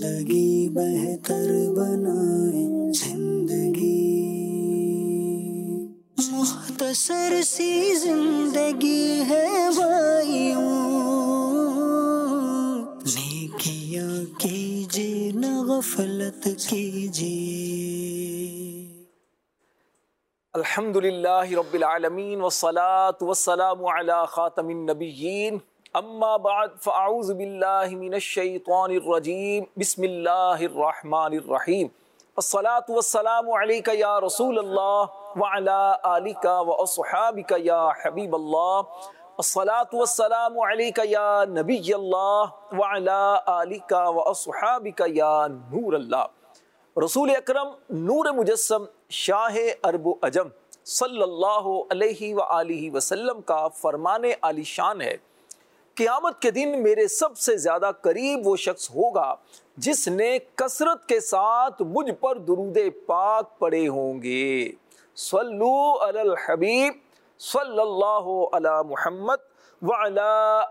زندگی بہتر بنائیں زندگی، مختصر سی زندگی ہے بھائیوں، نیکیاں کیجیے نہ غفلت کیجیے۔ الحمدللہ رب العالمین والصلاة والسلام علی خاتم النبیین، اما بعد فاعوذ باللہ من الشیطان الرجیم، بسم اللہ الرحمن الرحیم۔ الصلاة والسلام علیک یا رسول اللہ وعلی آلک واصحابک یا حبیب اللہ، الصلاة والسلام علیک یا نبی اللہ وعلی آلک واصحابک یا نور اللہ۔ رسول اکرم نور مجسم شاہ عرب و عجم صلی اللہ علیہ وآلہ وسلم کا فرمان عالی شان ہے، قیامت کے دن میرے سب سے زیادہ قریب وہ شخص ہوگا جس نے کثرت کے ساتھ مجھ پر درود پاک پڑھے ہوں گے۔ صلو علی الحبیب صلی اللہ علی محمد وعلی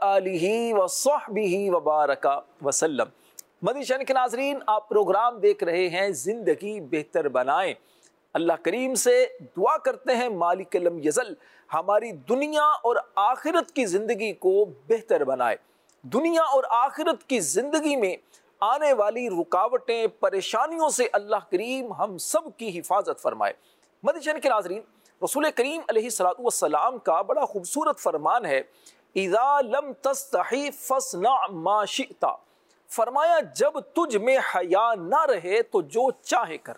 آلہ وصحبہ وبارک وسلم۔ مدنی چینل کے ناظرین، آپ پروگرام دیکھ رہے ہیں زندگی بہتر بنائیں۔ اللہ کریم سے دعا کرتے ہیں مالک لم یزل ہماری دنیا اور آخرت کی زندگی کو بہتر بنائے، دنیا اور آخرت کی زندگی میں آنے والی رکاوٹیں پریشانیوں سے اللہ کریم ہم سب کی حفاظت فرمائے۔ مدنی چینل کے ناظرین، رسول کریم علیہ الصلوۃ والسلام کا بڑا خوبصورت فرمان ہے، اذا لم تستحی فاصنع ما شئت، فرمایا جب تجھ میں حیا نہ رہے تو جو چاہے کر۔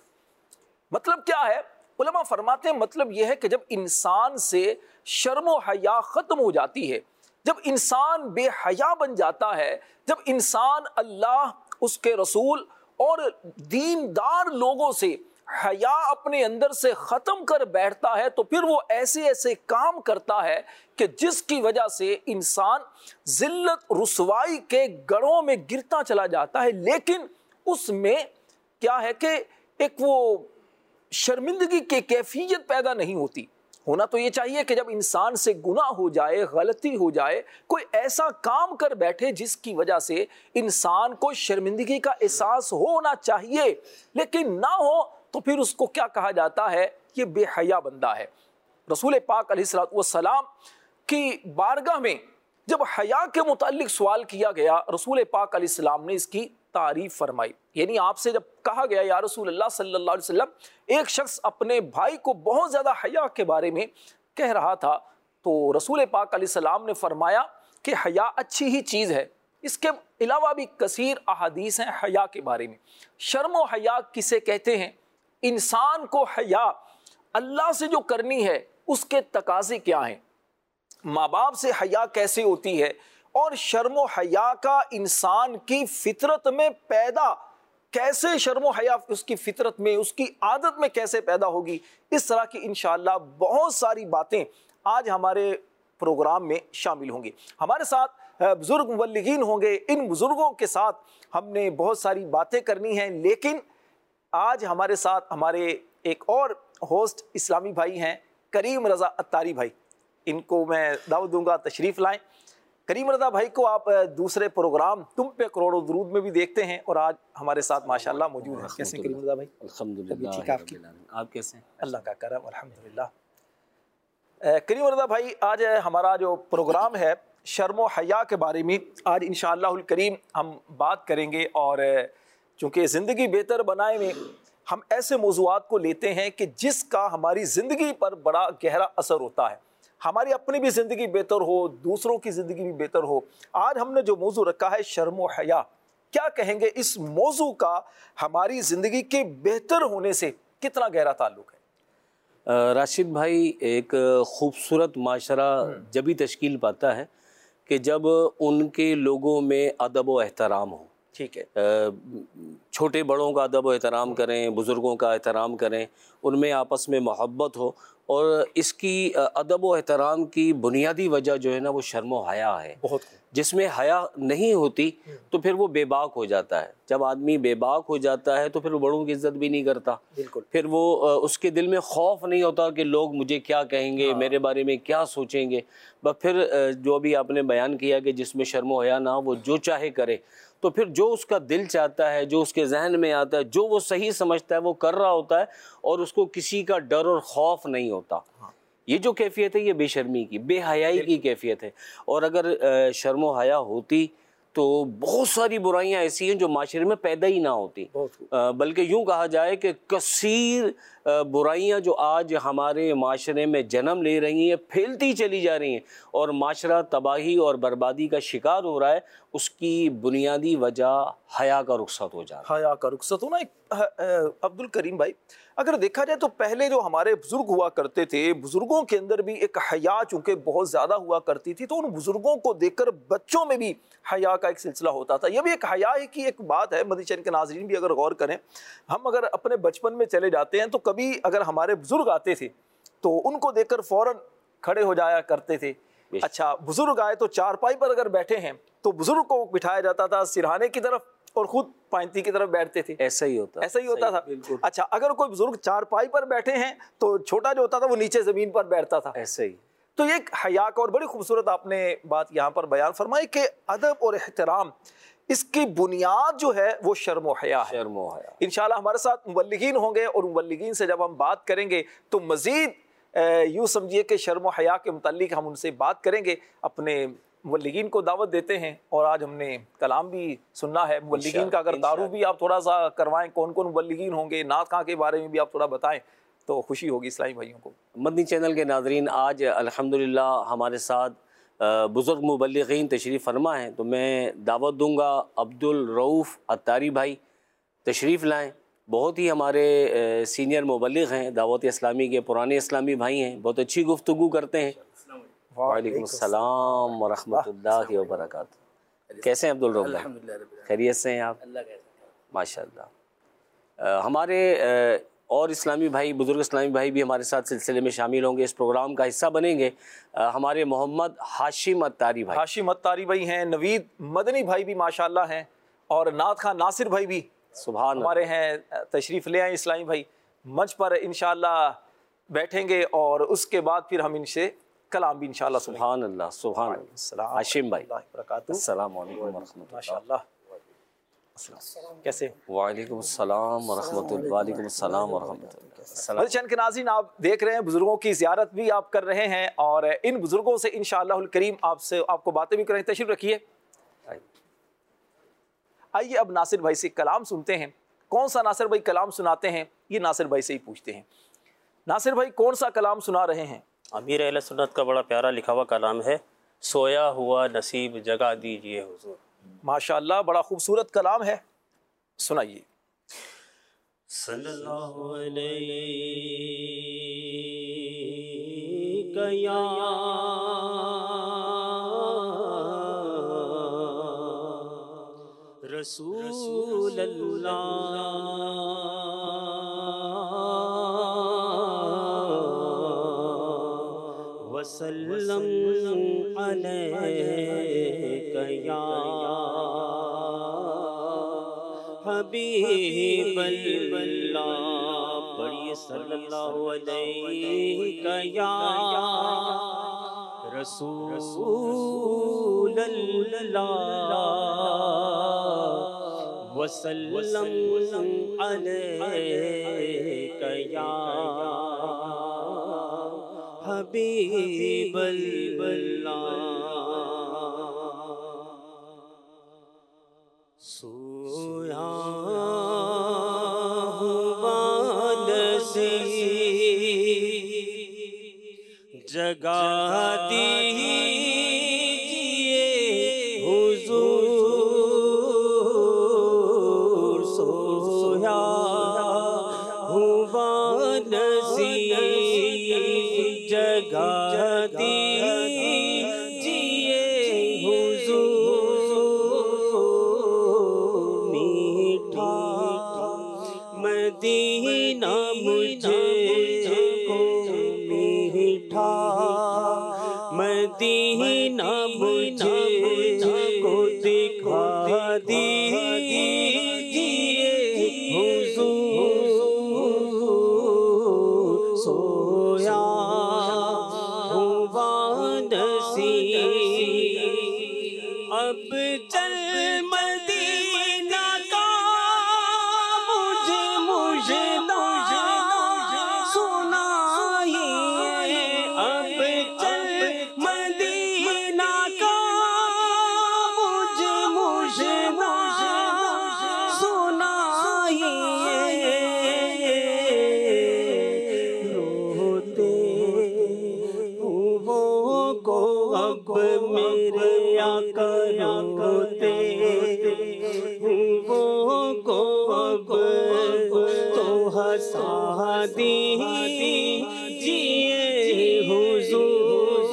مطلب کیا ہے؟ علماء فرماتے ہیں مطلب یہ ہے کہ جب انسان سے شرم و حیا ختم ہو جاتی ہے، جب انسان بے حیا بن جاتا ہے، جب انسان اللہ، اس کے رسول اور دیندار لوگوں سے حیا اپنے اندر سے ختم کر بیٹھتا ہے، تو پھر وہ ایسے ایسے کام کرتا ہے کہ جس کی وجہ سے انسان ذلت رسوائی کے گڑھوں میں گرتا چلا جاتا ہے، لیکن اس میں کیا ہے کہ ایک وہ شرمندگی کی کیفیت پیدا نہیں ہوتی۔ ہونا تو یہ چاہیے کہ جب انسان سے گناہ ہو جائے، غلطی ہو جائے، کوئی ایسا کام کر بیٹھے جس کی وجہ سے انسان کو شرمندگی کا احساس ہونا چاہیے، لیکن نہ ہو تو پھر اس کو کیا کہا جاتا ہے؟ یہ بے حیا بندہ ہے۔ رسول پاک علیہ الصلوۃ والسلام کی بارگاہ میں جب حیا کے متعلق سوال کیا گیا، رسول پاک علیہ السلام نے اس کی تعریف فرمائی۔ یعنی آپ سے جب کہا گیا یا رسول اللہ صلی اللہ علیہ وسلم، ایک شخص اپنے بھائی کو بہت زیادہ حیا کے بارے میں کہہ رہا تھا، تو رسول پاک علیہ السلام نے فرمایا کہ حیا اچھی ہی چیز ہے۔ اس کے علاوہ بھی کثیر احادیث ہیں حیا کے بارے میں۔ شرم و حیا کسے کہتے ہیں؟ انسان کو حیا اللہ سے جو کرنی ہے اس کے تقاضے کیا ہیں؟ ماں باپ سے حیا کیسے ہوتی ہے؟ اور شرم و حیا کا انسان کی فطرت میں پیدا کیسے، شرم و حیا اس کی فطرت میں، اس کی عادت میں کیسے پیدا ہوگی؟ اس طرح کی انشاءاللہ بہت ساری باتیں آج ہمارے پروگرام میں شامل ہوں گی۔ ہمارے ساتھ بزرگ مبلغین ہوں گے، ان بزرگوں کے ساتھ ہم نے بہت ساری باتیں کرنی ہیں، لیکن آج ہمارے ساتھ ہمارے ایک اور ہوسٹ اسلامی بھائی ہیں، کریم رضا عطاری بھائی۔ ان کو میں دعوت دوں گا تشریف لائیں۔ کریم رضا بھائی کو آپ دوسرے پروگرام تم پہ کروڑوں درود میں بھی دیکھتے ہیں، اور آج ہمارے ساتھ ماشاءاللہ موجود ہیں۔ کیسے کریم رضا بھائی؟ الحمدللہ ٹھیک آپ کی؟ آپ کیسے ہیں؟ اللہ کا کرم الحمدللہ۔ کریم رضا بھائی، آج ہمارا جو پروگرام ہے شرم و حیا کے بارے میں، آج انشاءاللہ الکریم ہم بات کریں گے، اور چونکہ زندگی بہتر بنائے میں ہم ایسے موضوعات کو لیتے ہیں کہ جس کا ہماری زندگی پر بڑا گہرا اثر ہوتا ہے، ہماری اپنی بھی زندگی بہتر ہو، دوسروں کی زندگی بھی بہتر ہو۔ آج ہم نے جو موضوع رکھا ہے شرم و حیا، کیا کہیں گے اس موضوع کا ہماری زندگی کے بہتر ہونے سے کتنا گہرا تعلق ہے؟ راشد بھائی، ایک خوبصورت معاشرہ جبھی تشکیل پاتا ہے کہ جب ان کے لوگوں میں ادب و احترام ہو۔ ٹھیک ہے، چھوٹے بڑوں کا ادب و احترام کریں، بزرگوں کا احترام کریں، ان میں آپس میں محبت ہو، اور اس کی ادب و احترام کی بنیادی وجہ جو ہے نا وہ شرم و حیا ہے۔ بہت جس میں حیا نہیں ہوتی تو پھر وہ بے باک ہو جاتا ہے۔ جب آدمی بے باک ہو جاتا ہے تو پھر وہ بڑوں کی عزت بھی نہیں کرتا، بالکل، پھر وہ اس کے دل میں خوف نہیں ہوتا کہ لوگ مجھے کیا کہیں گے، میرے بارے میں کیا سوچیں گے۔ بس پھر جو بھی آپ نے بیان کیا کہ جس میں شرم و حیا نہ وہ جو چاہے کرے، تو پھر جو اس کا دل چاہتا ہے، جو اس کے ذہن میں آتا ہے، جو وہ صحیح سمجھتا ہے وہ کر رہا ہوتا ہے، اور اس کو کسی کا ڈر اور خوف نہیں ہوتا۔ یہ جو کیفیت ہے یہ بے شرمی کی، بے حیائی کی کیفیت ہے۔ اور اگر شرم و حیا ہوتی تو بہت ساری برائیاں ایسی ہیں جو معاشرے میں پیدا ہی نہ ہوتی، بلکہ یوں کہا جائے کہ کثیر برائیاں جو آج ہمارے معاشرے میں جنم لے رہی ہیں، پھیلتی چلی جا رہی ہیں، اور معاشرہ تباہی اور بربادی کا شکار ہو رہا ہے، اس کی بنیادی وجہ حیا کا رخصت ہو جانا۔ حیا کا رخصت ہونا۔ عبد الکریم بھائی، اگر دیکھا جائے تو پہلے جو ہمارے بزرگ ہوا کرتے تھے، بزرگوں کے اندر بھی ایک حیا چونکہ بہت زیادہ ہوا کرتی تھی، تو ان بزرگوں کو دیکھ کر بچوں میں بھی حیا کا ایک سلسلہ ہوتا تھا۔ یہ بھی ایک حیا کی ایک بات ہے، مدنی چینل کے ناظرین بھی اگر غور کریں، ہم اگر اپنے بچپن میں چلے جاتے ہیں تو کبھی اگر ہمارے بزرگ آتے تھے تو ان کو دیکھ کر فوراً کھڑے ہو جایا کرتے تھے۔ اچھا، بزرگ آئے تو چارپائی پر اگر بیٹھے ہیں تو بزرگ کو بٹھایا جاتا تھا سرہانے کی طرف اور خود پائنتی کی طرف بیٹھتے تھے۔ ایسا ہی ہوتا تھا۔ اچھا، اگر کوئی بزرگ چارپائی پر بیٹھے ہیں تو چھوٹا جو ہوتا تھا وہ نیچے زمین پر بیٹھتا تھا۔ ایسا ہی۔ تو یہ ایک حیا کا، اور بڑی خوبصورت آپ نے بات یہاں پر بیان فرمائی کہ ادب اور احترام، اس کی بنیاد جو ہے وہ شرم و حیا ہے۔ شرم و حیا۔ انشاءاللہ ہمارے ساتھ مبلغین ہوں گے، اور مبلغین سے جب ہم بات کریں گے تو مزید یوں سمجھیے کہ شرم و حیا کے متعلق ہم ان سے بات کریں گے۔ اپنے مبلغین کو دعوت دیتے ہیں، اور آج ہم نے کلام بھی سننا ہے مبلغین کا۔ اگر تعارف بھی آپ تھوڑا سا کروائیں، کون کون مبلغین ہوں گے، نعت خواں کے بارے میں بھی آپ تھوڑا بتائیں تو خوشی ہوگی اسلامی بھائیوں کو۔ مدنی چینل کے ناظرین، آج الحمدللہ ہمارے ساتھ بزرگ مبلغین تشریف فرما ہیں، تو میں دعوت دوں گا عبد الرؤف عطاری بھائی تشریف لائیں۔ بہت ہی ہمارے سینئر مبلغ ہیں، دعوت اسلامی کے پرانے اسلامی بھائی ہیں، بہت اچھی گفتگو کرتے ہیں۔ وعلیکم السلام ورحمۃ اللہ وبرکاتہ۔ کیسے ہیں عبد الرؤف بھائی؟ خیریت سے ہیں آپ؟ ماشاء اللہ۔ ہمارے اور اسلامی بھائی، بزرگ اسلامی بھائی بھی ہمارے ساتھ سلسلے میں شامل ہوں گے، اس پروگرام کا حصہ بنیں گے۔ ہمارے محمد ہاشم عطاری بھائی، ہاشم عطاری بھائی ہیں، نوید مدنی بھائی بھی ماشاءاللہ ہیں، اور نعت خواں ناصر بھائی بھی سبحان ہمارے ہیں۔ تشریف لے آئیں اسلامی بھائی، منچ پر انشاءاللہ بیٹھیں گے، اور اس کے بعد پھر ہم ان سے کلام بھی انشاءاللہ سنیں گے۔ سبحان اللہ، سبحان اللہ۔ ہاشم بھائی، السلام علیکم ورحمۃ اللہ۔ ماشاءاللہ، کیسے؟ وعلیکم السلام ورحمۃ اللہ۔ وعلیکم السلام ورحمۃ اللہ۔ مدنی چینل کے ناظرین، آپ دیکھ رہے ہیں بزرگوں کی زیارت بھی آپ کر رہے ہیں، اور ان بزرگوں سے انشاءاللہ الکریم آپ کو باتیں بھی کریں۔ تشریف رکھیے۔ آئیے اب ناصر بھائی سے کلام سنتے ہیں۔ کون سا ناصر بھائی کلام سناتے ہیں، یہ ناصر بھائی سے ہی پوچھتے ہیں۔ ناصر بھائی کون سا کلام سنا رہے ہیں؟ امیر اہل سنت کا بڑا پیارا لکھا ہوا کلام ہے، سویا ہوا نصیب جگا دیجئے حضور۔ ماشاءاللہ، بڑا خوبصورت کلام ہے، سنائیے۔ صلی اللہ علیہ یا رسول اللہ وسلم علیک یا حبیب اللہ، پڑھیے صلی اللہ علیہ یا رسول اللہ وسلم علیک یا حبیب اللہ۔ سویا ہوا نصیب جگا دیجئے حضور، سویا ہوا نصیب جگا دیجئے حضور، میٹھا مدینہ مجھے کو، میٹھا مدینہ مجھے کو دکھا دیجئے حضور، سویا ہوا نصیب اب چل مدینہ ہنسا دیجیے حضور،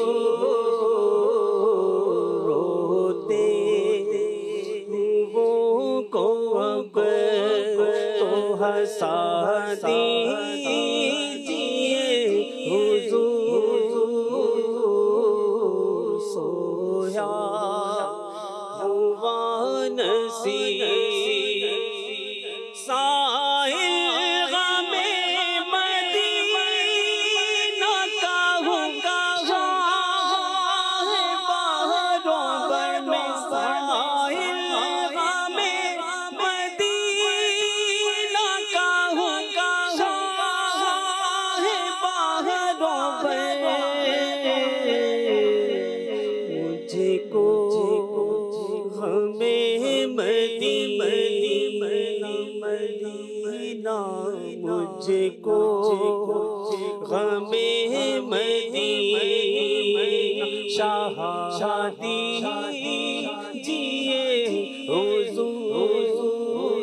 روتے وہ کو اب تو ہنسا دیجیے حضور، سویا ہوا نصیب سائل غم مدینہ کا ہوگا شاہ بہاروں پر میں، سائل غم مدینہ کا ہوگا شاہ بہاروں پر، مجھے کو ہمیں مدینہ مجھے کو ہمیں مدینہ شاہ دیجیے حضور،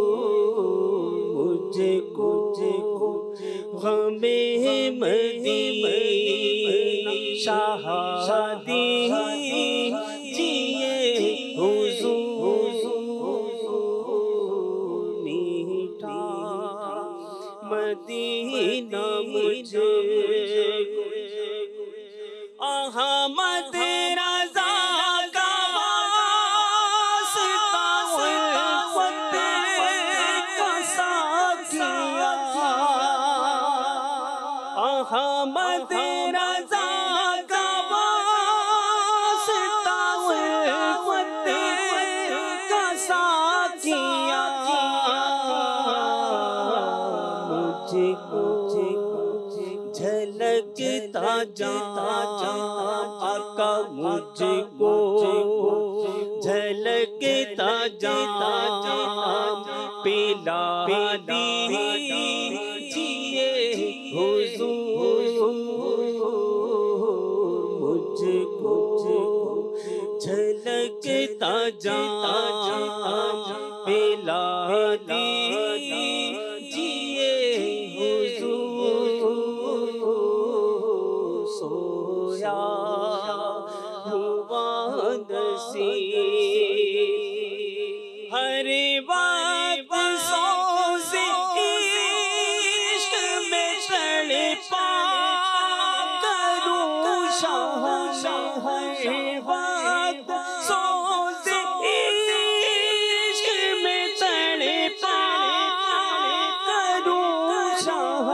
مجھے کو ہمیں مدینہ شاہ دیجیے حضور، میٹھا مدینہ مجھے احمد رضا کا واسطہ الفت کا ساتھیا، احمد رضا کا واسطہ الفت کا ساتھیا، مجھے کو جھلکتا جاتا آقا، مجھے کو جھلکتا جاتا پلا دیجیے حضور، مجھے کو جھلکتا جاتا پلا دیجیے حضور، سویا ہوا نصیب ہر وقت سوز عشق میں تڑپا کروں شاہ، ہر وقت سوز عشق میں تڑپا کروں شاہ،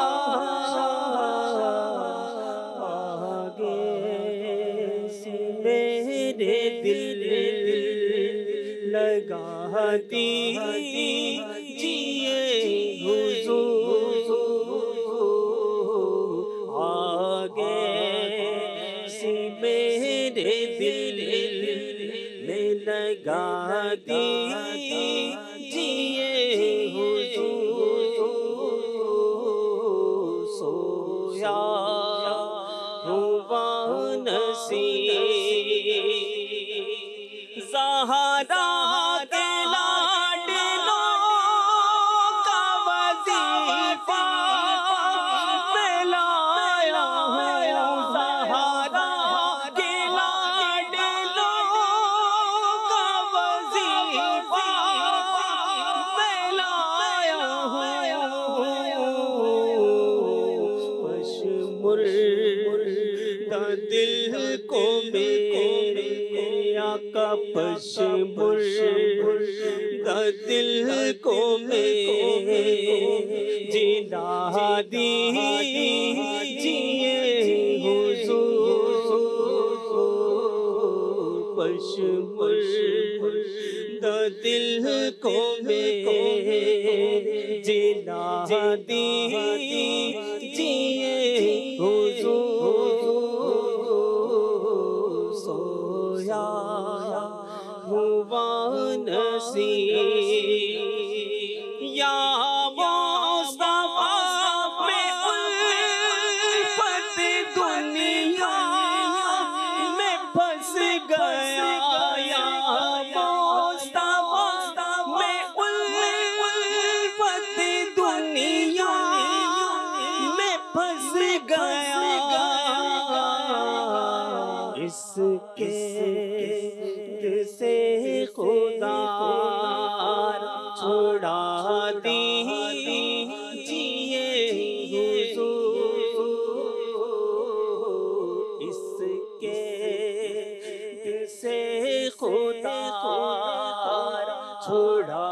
آگے سے میرے دل لگا دیجیے حضور، آگے سے میرے دل میں لگا دیجیے حضور، سویا ہوا نصیب زہرا کے لاڈلوں کا وظیفہ میں لایا ہوں، زہرا کے لاڈلوں کا وظیفہ میں لایا ہوں، پشمردہ دل کو میرے آقا، پشمردہ دل کو میرے جلا دیجیے حضور، پشمردہ دل کو میرے جلا دیجیے حضور، سویا ہوا نصیب یا مصطفیٰ میں الفت دنیا میں پھنس گیا، یا مصطفیٰ میں الفت دنیا چھوڑا دیجیے حضور، اس کے سے خدا چھوڑا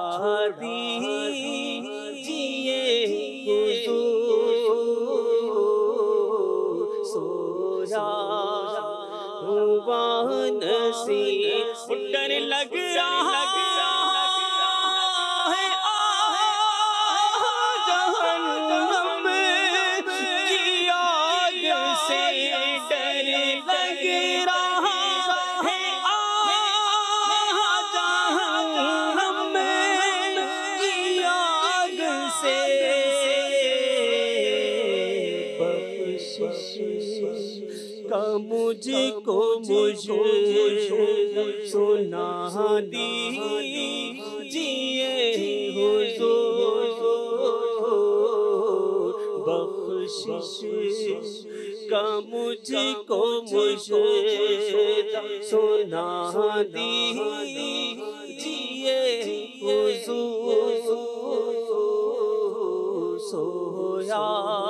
دیجیے حضور، سویا ہوا نصیب، ڈر لگ رہا ہے جہنم کی آگ سے، ڈر لگ رہا ہے جہنم کی آگ سے، بخشش کا مجھ کو سنا دیجیے حضور، بخشش کا مجھ کو سنا دیجیے حضور، سویا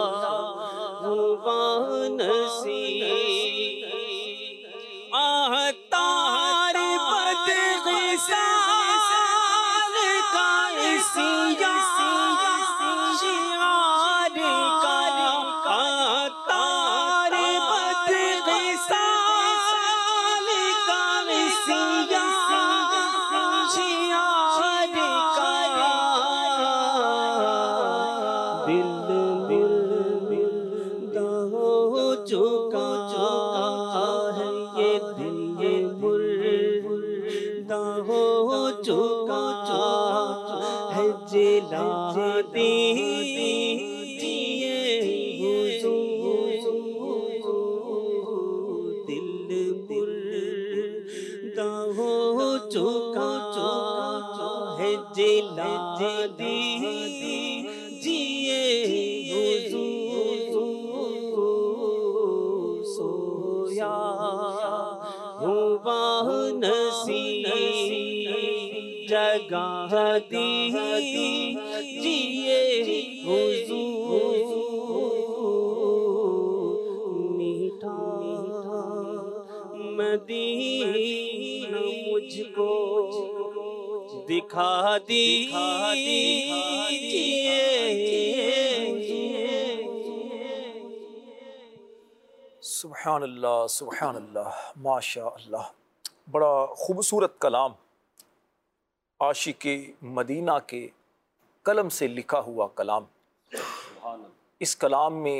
ہوا نصیب، تار بدغسال کا شعار کا، تار بدغسال کا شعار کا، دل مردہ ہو چکا ہے یہ دل مردہ ہو چکا ہے، جلا دیجیے حضور، دل مردہ ہو چکا ہے، جلا دیجیے حضور، سویا ہوا نصیب، جگہ دیجیے حضور، میٹھا مدینہ مجھ کو دکھا دیجیے۔ سبحان اللہ سبحان اللہ، ماشاء اللہ، بڑا خوبصورت کلام عاشق مدینہ کے قلم سے لکھا ہوا کلام۔ اس کلام میں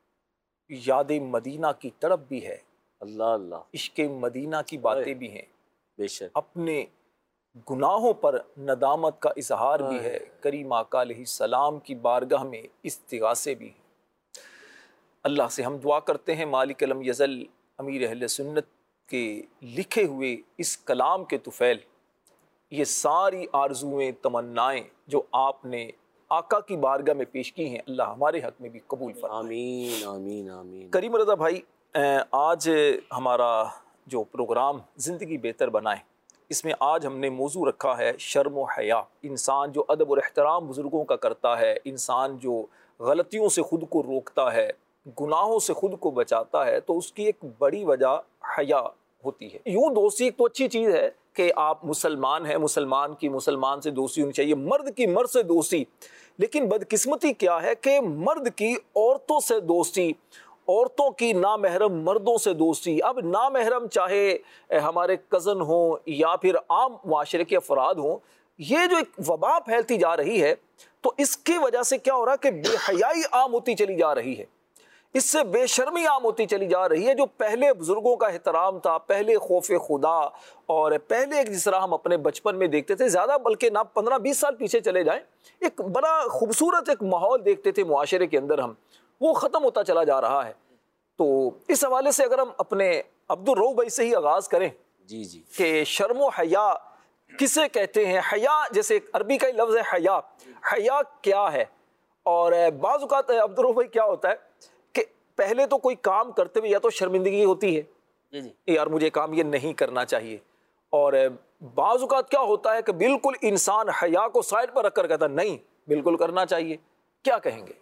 یاد مدینہ کی تڑپ بھی ہے، اللہ اللہ، عشق مدینہ کی باتیں بھی ہیں، بے شک، اپنے گناہوں پر ندامت کا اظہار بھی ہے، کریم آقا علیہ السلام کی بارگاہ میں استغاثے بھی ہیں۔ اللہ سے ہم دعا کرتے ہیں مالک لم یزل امیر اہل سنت کے لکھے ہوئے اس کلام کے طفیل، یہ ساری آرزویں تمنائیں جو آپ نے آقا کی بارگاہ میں پیش کی ہیں، اللہ ہمارے حق میں بھی قبول فرمائے۔ آمین آمین آمین۔ کریم رضا بھائی، آج ہمارا جو پروگرام زندگی بہتر بنائیں، اس میں آج ہم نے موضوع رکھا ہے شرم و حیا۔ انسان جو ادب اور احترام بزرگوں کا کرتا ہے، انسان جو غلطیوں سے خود کو روکتا ہے، گناہوں سے خود کو بچاتا ہے، تو اس کی ایک بڑی وجہ حیا ہوتی ہے۔ یوں دوستی ایک تو اچھی چیز ہے کہ آپ مسلمان ہیں، مسلمان کی مسلمان سے دوستی ہونی چاہیے، مرد کی مرد سے دوستی، لیکن بدقسمتی کیا ہے کہ مرد کی عورتوں سے دوستی، عورتوں کی نامحرم مردوں سے دوستی۔ اب نامحرم چاہے ہمارے کزن ہوں یا پھر عام معاشرے کے افراد ہوں، یہ جو ایک وبا پھیلتی جا رہی ہے، تو اس کی وجہ سے کیا ہو رہا ہے کہ بے حیائی عام ہوتی چلی جا رہی ہے، اس سے بے شرمی عام ہوتی چلی جا رہی ہے۔ جو پہلے بزرگوں کا احترام تھا، پہلے خوف خدا، اور پہلے جس طرح ہم اپنے بچپن میں دیکھتے تھے، زیادہ بلکہ نہ 15-20 سال پیچھے چلے جائیں، ایک بڑا خوبصورت ایک ماحول دیکھتے تھے معاشرے کے اندر، ہم وہ ختم ہوتا چلا جا رہا ہے۔ تو اس حوالے سے اگر ہم اپنے عبدالرؤف بھائی سے ہی آغاز کریں جی جی، کہ شرم و حیا کسے کہتے ہیں، حیا جیسے عربی کا ہی لفظ ہے حیا، حیا کیا ہے؟ اور بعض اوقات عبدالرؤف بھائی کیا ہوتا ہے کہ پہلے تو کوئی کام کرتے ہوئے یا تو شرمندگی ہوتی ہے، جی جی، یار مجھے کام یہ نہیں کرنا چاہیے، اور بعض اوقات کیا ہوتا ہے کہ بالکل انسان حیا کو سائڈ پر رکھ کر کہتا نہیں بالکل کرنا چاہیے، کیا کہیں گے؟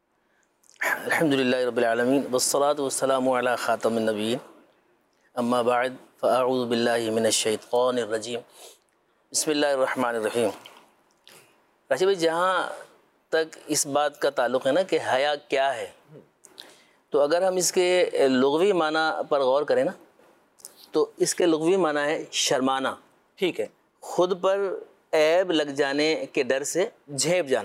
الحمدللہ رب العالمین والصلاة والسلام علی خاتم النبیین اما بعد فاعوذ باللہ من الشیطان الرجیم بسم اللہ الرحمن الرحیم۔ راشد بھائی، جہاں تک اس بات کا تعلق ہے نا کہ حیا کیا ہے، تو اگر ہم اس کے لغوی معنی پر غور کریں نا تو اس کے لغوی معنی ہے شرمانا، ٹھیک ہے، خود پر عیب لگ جانے کے ڈر سے جھیپ جانا۔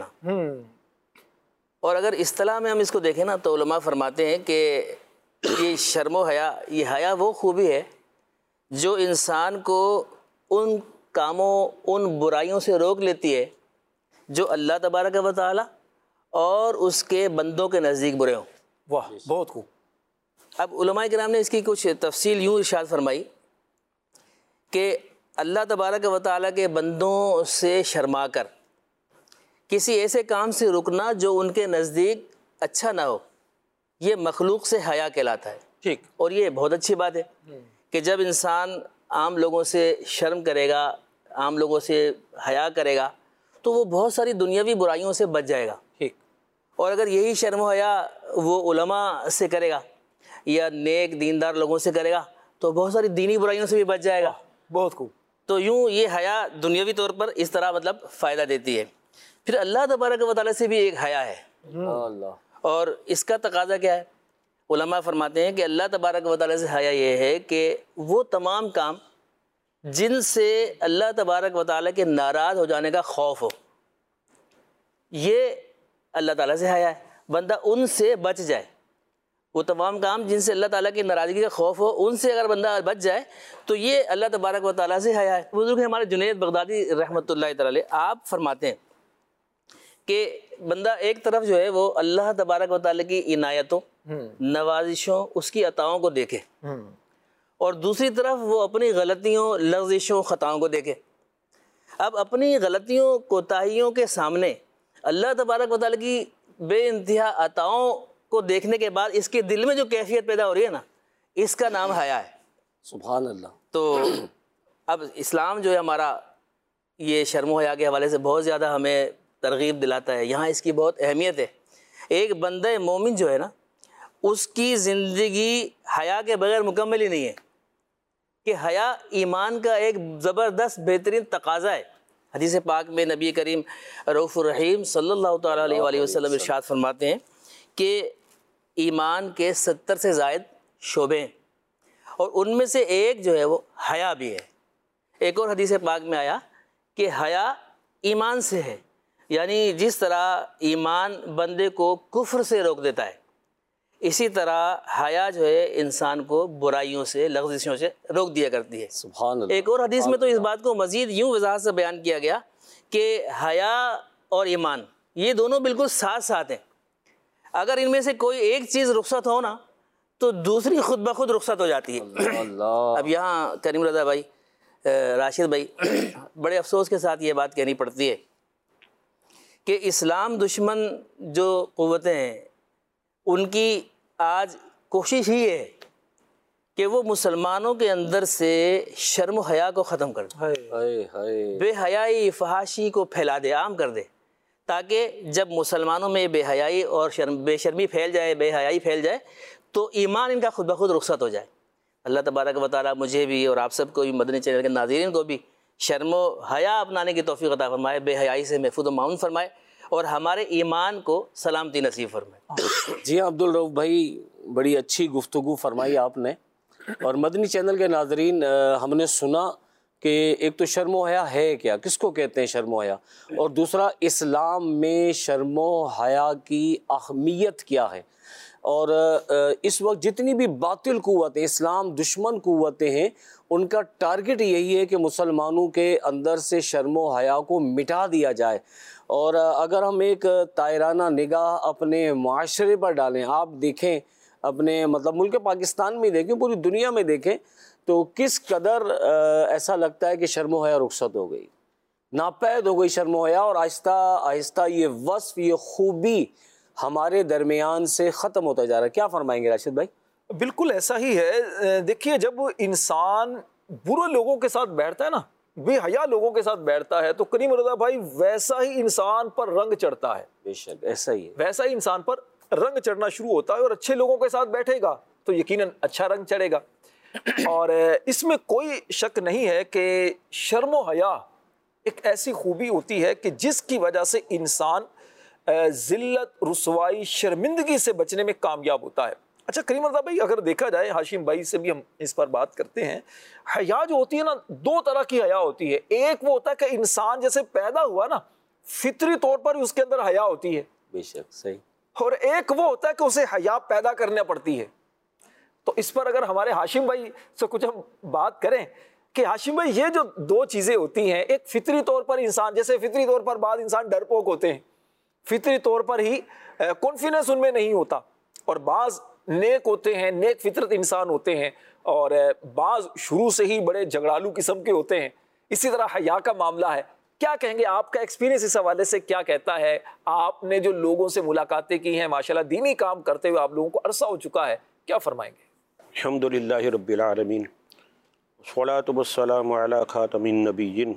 اور اگر اصطلاح میں ہم اس کو دیکھیں نا تو علماء فرماتے ہیں کہ یہ شرم و حیا، یہ حیا وہ خوبی ہے جو انسان کو ان کاموں، ان برائیوں سے روک لیتی ہے جو اللہ تبارک و تعالی اور اس کے بندوں کے نزدیک برے ہوں۔ واہ، بہت خوب۔ اب علماء کرام نے اس کی کچھ تفصیل یوں ارشاد فرمائی کہ اللہ تبارک و تعالیٰ کے بندوں سے شرما کر کسی ایسے کام سے رکنا جو ان کے نزدیک اچھا نہ ہو، یہ مخلوق سے حیا کہلاتا ہے۔ ٹھیک، اور یہ بہت اچھی بات ہے کہ جب انسان عام لوگوں سے شرم کرے گا، عام لوگوں سے حیا کرے گا تو وہ بہت ساری دنیاوی برائیوں سے بچ جائے گا۔ ٹھیک، اور اگر یہی شرم و حیا وہ علماء سے کرے گا یا نیک دیندار لوگوں سے کرے گا تو بہت ساری دینی برائیوں سے بھی بچ جائے گا۔ بہت خوب۔ تو یوں یہ حیا دنیاوی طور پر اس طرح مطلب فائدہ دیتی ہے۔ پھر اللہ تبارک و تعالیٰ سے بھی ایک حیا ہے، اللہ، اور اس کا تقاضا کیا ہے؟ علماء فرماتے ہیں کہ اللہ تبارک و تعالیٰ سے حیا یہ ہے کہ وہ تمام کام جن سے اللہ تبارک و تعالیٰ کے ناراض ہو جانے کا خوف ہو، یہ اللہ تعالیٰ سے حیا ہے، بندہ ان سے بچ جائے۔ وہ تمام کام جن سے اللہ تعالیٰ کی ناراضگی کا خوف ہو، ان سے اگر بندہ بچ جائے تو یہ اللہ تبارک و تعالیٰ سے حیا ہے۔ بزرگ ہمارے جنید بغدادی رحمۃ اللہ تعالی آپ فرماتے ہیں کہ بندہ ایک طرف جو ہے وہ اللہ تبارک و تعالیٰ کی عنایتوں، نوازشوں، اس کی عطاؤں کو دیکھے، اور دوسری طرف وہ اپنی غلطیوں، لغزشوں، خطاؤں کو دیکھے۔ اب اپنی غلطیوں، کوتاہیوں کے سامنے اللہ تبارک و تعالیٰ کی بے انتہا عطاؤں کو دیکھنے کے بعد اس کے دل میں جو کیفیت پیدا ہو رہی ہے نا، اس کا نام حیا ہے۔ سبحان اللہ۔ تو اب اسلام جو ہے ہمارا یہ شرم و حیا کے حوالے سے بہت زیادہ ہمیں ترغیب دلاتا ہے، یہاں اس کی بہت اہمیت ہے۔ ایک بندہ مومن جو ہے نا، اس کی زندگی حیا کے بغیر مکمل ہی نہیں ہے، کہ حیا ایمان کا ایک زبردست بہترین تقاضا ہے۔ حدیث پاک میں نبی کریم رؤوف الرحیم صلی اللہ تعالیٰ علیہ وآلہ وسلم ارشاد فرماتے ہیں کہ ایمان کے 70 سے زائد شعبے ہیں، اور ان میں سے ایک جو ہے وہ حیا بھی ہے۔ ایک اور حدیث پاک میں آیا کہ حیا ایمان سے ہے، یعنی جس طرح ایمان بندے کو کفر سے روک دیتا ہے، اسی طرح حیا جو ہے انسان کو برائیوں سے، لغزشوں سے روک دیا کرتی ہے۔ سبحان اللہ۔ ایک اور حدیث میں تو اس بات کو مزید یوں وضاحت سے بیان کیا گیا کہ حیا اور ایمان یہ دونوں بالکل ساتھ ساتھ ہیں، اگر ان میں سے کوئی ایک چیز رخصت ہو نا تو دوسری خود بخود رخصت ہو جاتی ہے۔ اللہ، اب یہاں کریم رضا بھائی، راشد بھائی، بڑے افسوس کے ساتھ یہ بات کہنی پڑتی ہے کہ اسلام دشمن جو قوتیں ہیں ان کی آج کوشش ہی ہے کہ وہ مسلمانوں کے اندر سے شرم و حیا کو ختم کر دے، ہائے ہائے، بے حیائی، فحاشی کو پھیلا دے، عام کر دے، تاکہ جب مسلمانوں میں بے حیائی اور بے شرمی پھیل جائے، بے حیائی پھیل جائے تو ایمان ان کا خود بخود رخصت ہو جائے۔ اللہ تبارک و تعالیٰ مجھے بھی اور آپ سب کو بھی، مدنی چینل کے ناظرین کو بھی شرم و حیا اپنانے کی توفیق عطا فرمائے، بے حیائی سے محفوظ و معاون فرمائے، اور ہمارے ایمان کو سلامتی نصیب فرمائے۔ جی ہاں عبدالرؤف بھائی، بڑی اچھی گفتگو فرمائی آپ نے۔ اور مدنی چینل کے ناظرین، ہم نے سنا کہ ایک تو شرم و حیا ہے کیا، کس کو کہتے ہیں شرم و حیا، اور دوسرا اسلام میں شرم و حیا کی اہمیت کیا ہے۔ اور اس وقت جتنی بھی باطل قوتیں، اسلام دشمن قوتیں ہیں، ان کا ٹارگٹ یہی ہے کہ مسلمانوں کے اندر سے شرم و حیا کو مٹا دیا جائے۔ اور اگر ہم ایک طائرانہ نگاہ اپنے معاشرے پر ڈالیں، آپ دیکھیں اپنے مطلب ملک پاکستان میں دیکھیں، پوری دنیا میں دیکھیں، تو کس قدر ایسا لگتا ہے کہ شرم و حیا رخصت ہو گئی، ناپید ہو گئی شرم و حیا، اور آہستہ آہستہ یہ وصف، یہ خوبی ہمارے درمیان سے ختم ہوتا جا رہا ہے۔ کیا فرمائیں گے راشد بھائی؟ بالکل ایسا ہی ہے۔ دیکھیے، جب انسان برے لوگوں کے ساتھ بیٹھتا ہے نا، بے حیا لوگوں کے ساتھ بیٹھتا ہے، تو کریم رضا بھائی ویسا ہی انسان پر رنگ چڑھتا ہے، بے شک ایسا ہی ہے. ویسا ہی انسان پر رنگ چڑھنا شروع ہوتا ہے، اور اچھے لوگوں کے ساتھ بیٹھے گا تو یقیناً اچھا رنگ چڑھے گا. اور اس میں کوئی شک نہیں ہے کہ شرم و حیا ایک ایسی خوبی ہوتی ہے کہ جس کی وجہ سے انسان ذلت، رسوائی، شرمندگی سے بچنے میں کامیاب ہوتا ہے. اچھا کریم رضا بھائی، اگر دیکھا جائے، ہاشم بھائی سے بھی ہم اس پر بات کرتے ہیں، حیا جو ہوتی ہے نا، دو طرح کی حیا ہوتی ہے. ایک وہ ہوتا ہے کہ انسان جیسے پیدا ہوا نا، فطری طور پر اس کے اندر حیا ہوتی ہے، بے شک صحیح. اور ایک وہ ہوتا ہے کہ اسے حیا پیدا کرنا پڑتی ہے. تو اس پر اگر ہمارے ہاشم بھائی سے کچھ ہم بات کریں کہ ہاشم بھائی یہ جو دو چیزیں ہوتی ہیں، ایک فطری طور پر انسان، جیسے فطری طور پر بعض انسان ڈرپوک ہوتے ہیں، فطری طور پر ہی کانفیڈنس ان میں نہیں ہوتا، اور بعض نیک ہوتے ہیں، نیک فطرت انسان ہوتے ہیں، اور بعض شروع سے ہی بڑے جھگڑالو قسم کے ہوتے ہیں. اسی طرح حیا کا معاملہ ہے. کیا کہیں گے، آپ کا ایکسپیرینس اس حوالے سے کیا کہتا ہے؟ آپ نے جو لوگوں سے ملاقاتیں کی ہیں، ماشاءاللہ دینی کام کرتے ہوئے آپ لوگوں کو عرصہ ہو چکا ہے، کیا فرمائیں گے؟ الحمدللہ رب العالمین، والصلاۃ والسلام علی خاتم النبیین.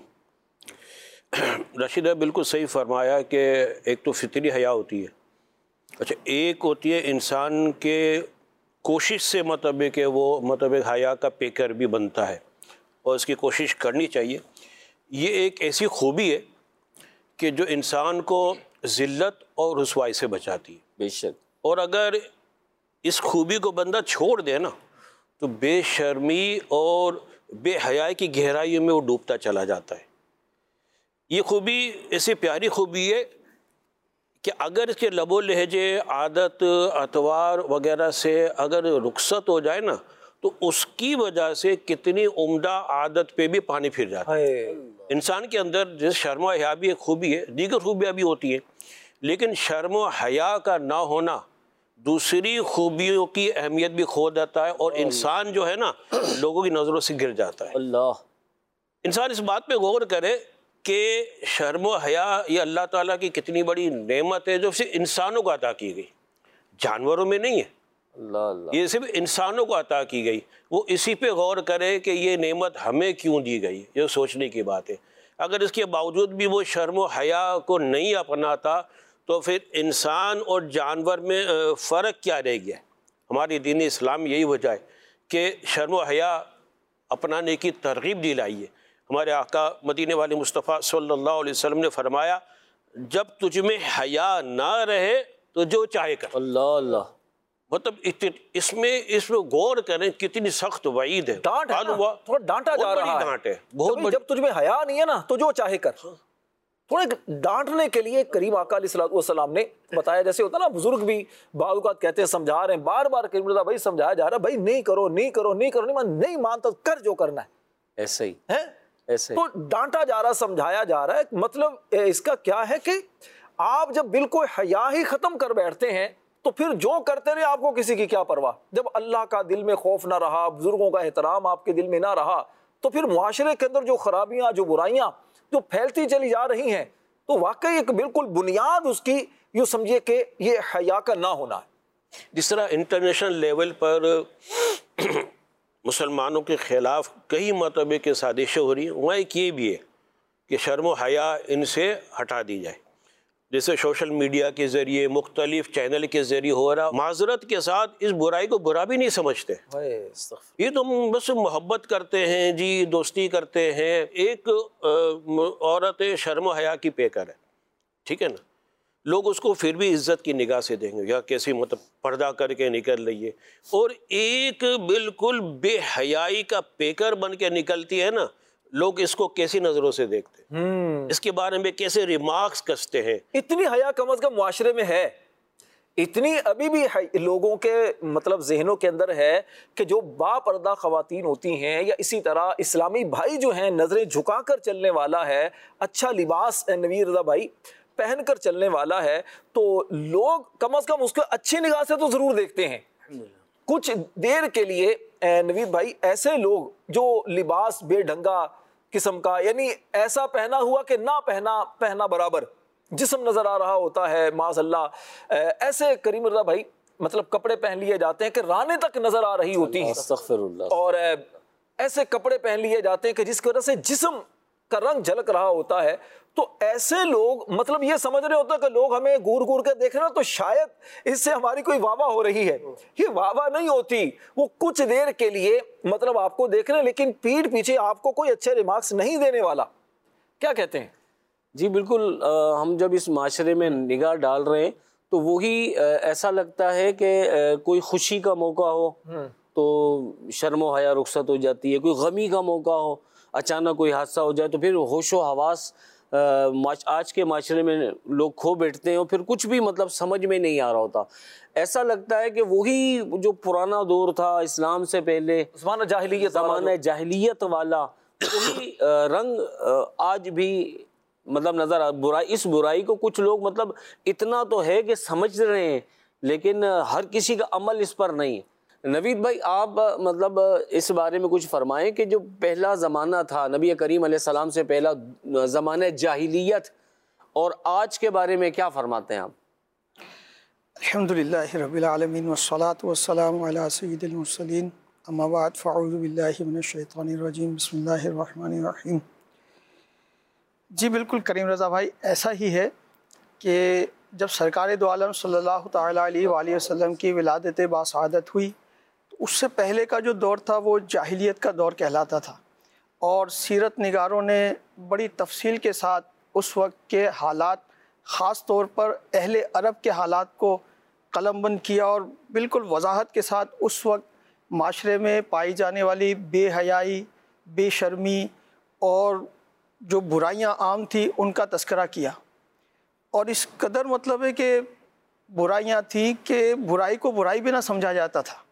رشید بالکل صحیح فرمایا کہ ایک تو فطری حیا ہوتی ہے. اچھا، ایک ہوتی ہے انسان کے کوشش سے مطابق کہ وہ مطابق حیا کا پیکر بھی بنتا ہے، اور اس کی کوشش کرنی چاہیے. یہ ایک ایسی خوبی ہے کہ جو انسان کو ذلت اور رسوائی سے بچاتی ہے. بے شک. اور اگر اس خوبی کو بندہ چھوڑ دے نا تو بے شرمی اور بے حیائی کی گہرائیوں میں وہ ڈوبتا چلا جاتا ہے. یہ خوبی ایسی پیاری خوبی ہے کہ اگر اس کے لب و لہجے، عادت، اطوار وغیرہ سے اگر رخصت ہو جائے نا تو اس کی وجہ سے کتنی عمدہ عادت پہ بھی پانی پھر جاتا ہے. انسان کے اندر جس شرم و حیا بھی ایک خوبی ہے، دیگر خوبیاں بھی ہوتی ہیں، لیکن شرم و حیا کا نہ ہونا دوسری خوبیوں کی اہمیت بھی کھو دیتا ہے، اور انسان جو ہے نا لوگوں کی نظروں سے گر جاتا ہے. اللہ. انسان اس بات پہ غور کرے کہ شرم و حیا یہ اللہ تعالیٰ کی کتنی بڑی نعمت ہے جو صرف انسانوں کو عطا کی گئی، جانوروں میں نہیں ہے. اللہ اللہ. یہ صرف انسانوں کو عطا کی گئی. وہ اسی پہ غور کرے کہ یہ نعمت ہمیں کیوں دی گئی، یہ سوچنے کی بات ہے. اگر اس کے باوجود بھی وہ شرم و حیا کو نہیں اپناتا تو پھر انسان اور جانور میں فرق کیا رہ گیا؟ ہماری دین اسلام یہی وجہ ہے کہ شرم و حیا اپنانے کی ترغیب دلائی ہے. ہمارے آقا مدینے والے مصطفیٰ صلی اللہ علیہ وسلم نے فرمایا، جب تجھ میں حیا نہ رہے تو جو چاہے کر. اللہ اللہ. مطلب اس میں غور کریں کتنی سخت وعید ہے. ڈانٹ ہے نا، تھوڑا ڈانٹا جا رہا ہے. ڈانٹ ہے بہت بڑی. جب تجھ میں حیا نہیں ہے نا تو جو چاہے کر. تھوڑے ڈانٹنے کے لیے کریم آقا علیہ الصلوۃ والسلام نے بتایا. جیسے ہوتا نا بزرگ بھی بعض اوقات کہتے ہیں، سمجھا رہے ہیں بار بار، کریم رضا بھائی سمجھایا جا رہا ہے، بھائی نہیں کرو نہیں کرو نہیں کرو، نہیں مانتا کر جو کرنا ہے. ایسے ہی ہے ایسے. تو ڈانٹا جا رہا، سمجھایا جا رہا ہے. مطلب اس کا کیا ہے کہ آپ جب بالکل حیا ہی ختم کر بیٹھتے ہیں تو پھر جو کرتے رہے آپ کو کسی کی کیا پرواہ. جب اللہ کا دل میں خوف نہ رہا، بزرگوں کا احترام آپ کے دل میں نہ رہا، تو پھر معاشرے کے اندر جو خرابیاں، جو برائیاں جو پھیلتی چلی جا رہی ہیں، تو واقعی ایک بالکل بنیاد اس کی یوں سمجھیے کہ یہ حیا کا نہ ہونا ہے. جس طرح انٹرنیشنل لیول پر مسلمانوں کے خلاف کئی مرتبے کے سازشیں ہو رہی ہیں، وہاں ایک یہ بھی ہے کہ شرم و حیا ان سے ہٹا دی جائے. جیسے سوشل میڈیا کے ذریعے، مختلف چینل کے ذریعے ہو رہا، معذرت کے ساتھ اس برائی کو برا بھی نہیں سمجھتے. یہ تو ہم بس محبت کرتے ہیں جی، دوستی کرتے ہیں. ایک عورت شرم و حیا کی پیکر ہے، ٹھیک ہے نا، لوگ اس کو پھر بھی عزت کی نگاہ سے دیں گے، یا کیسی مطلب پردہ کر کے نکل رہی ہے. اور ایک بالکل بے حیائی کا پیکر بن کے نکلتی ہے نا، لوگ اس کو کیسی نظروں سے دیکھتے ہیں، اس کے بارے میں کیسے ریمارکس کستے ہیں. اتنی حیا کم از کم معاشرے میں ہے، اتنی ابھی بھی لوگوں کے مطلب ذہنوں کے اندر ہے کہ جو با پردہ خواتین ہوتی ہیں، یا اسی طرح اسلامی بھائی جو ہیں نظریں جھکا کر چلنے والا ہے، اچھا لباس نویر رضا بھائی پہن کر چلنے والا ہے، تو لوگ کم از کم اس کو اچھی نگاہ سے تو ضرور دیکھتے ہیں. کچھ دیر کے لیے نوید بھائی ایسے لوگ جو لباس بے ڈھنگا قسم کا، یعنی ایسا پہنا ہوا کہ نہ پہنا برابر جسم نظر آ رہا ہوتا ہے، معاذ اللہ، ایسے کریم رضا بھائی مطلب کپڑے پہن لیے جاتے ہیں کہ رانے تک نظر آ رہی ہوتی ہیں. استغفر اللہ. اور ایسے کپڑے پہن لیے جاتے ہیں کہ جس کی وجہ سے جسم کا رنگ جھلک رہا ہوتا ہے. تو ایسے لوگ مطلب یہ سمجھ رہے ہوتے ہیں کہ لوگ ہمیں گور گور کے دیکھ رہے ہیں تو شاید اس سے ہماری کوئی واہ واہ ہو رہی ہے. یہ واہ واہ نہیں ہوتی, وہ کچھ دیر کے لیے مطلب آپ کو دیکھ رہے ہیں لیکن پیٹھ پیچھے آپ کو کوئی اچھے ریمارکس نہیں دینے والا. کیا کہتے ہیں؟ جی بالکل, ہم جب اس معاشرے میں نگاہ ڈال رہے ہیں تو وہی ایسا لگتا ہے کہ کوئی خوشی کا موقع ہو تو شرم و حیا رخصت ہو جاتی ہے, کوئی غمی کا موقع ہو, اچانک کوئی حادثہ ہو جائے تو پھر ہوش و حواس آج کے معاشرے میں لوگ کھو بیٹھتے ہیں اور پھر کچھ بھی مطلب سمجھ میں نہیں آ رہا ہوتا. ایسا لگتا ہے کہ وہی جو پرانا دور تھا اسلام سے پہلے, زمانہ جاہلیت والا, وہی رنگ آج بھی مطلب نظر اس برائی کو کچھ لوگ مطلب اتنا تو ہے کہ سمجھ رہے ہیں لیکن ہر کسی کا عمل اس پر نہیں. نوید بھائی آپ مطلب اس بارے میں کچھ فرمائیں کہ جو پہلا زمانہ تھا نبی کریم علیہ السلام سے پہلا زمانہ جاہلیت اور آج کے بارے میں کیا فرماتے ہیں آپ؟ الحمدللہ رب العالمین والصلاة والسلام علی سید المرسلین, اما بعد فاعوذ باللہ من الشیطان الرجیم, بسم اللہ الرحمن الرحیم. جی بالکل کریم رضا بھائی, ایسا ہی ہے کہ جب سرکار دو عالم صلی اللہ تعالیٰ علیہ وآلہ وسلم کی ولادت باسعادت ہوئی تو اس سے پہلے کا جو دور تھا وہ جاہلیت کا دور کہلاتا تھا, اور سیرت نگاروں نے بڑی تفصیل کے ساتھ اس وقت کے حالات, خاص طور پر اہل عرب کے حالات کو قلم بند کیا اور بالکل وضاحت کے ساتھ اس وقت معاشرے میں پائی جانے والی بے حیائی, بے شرمی اور جو برائیاں عام تھیں ان کا تذکرہ کیا. اور اس قدر مطلب ہے کہ برائیاں تھیں کہ برائی کو برائی بھی نہ سمجھا جاتا تھا.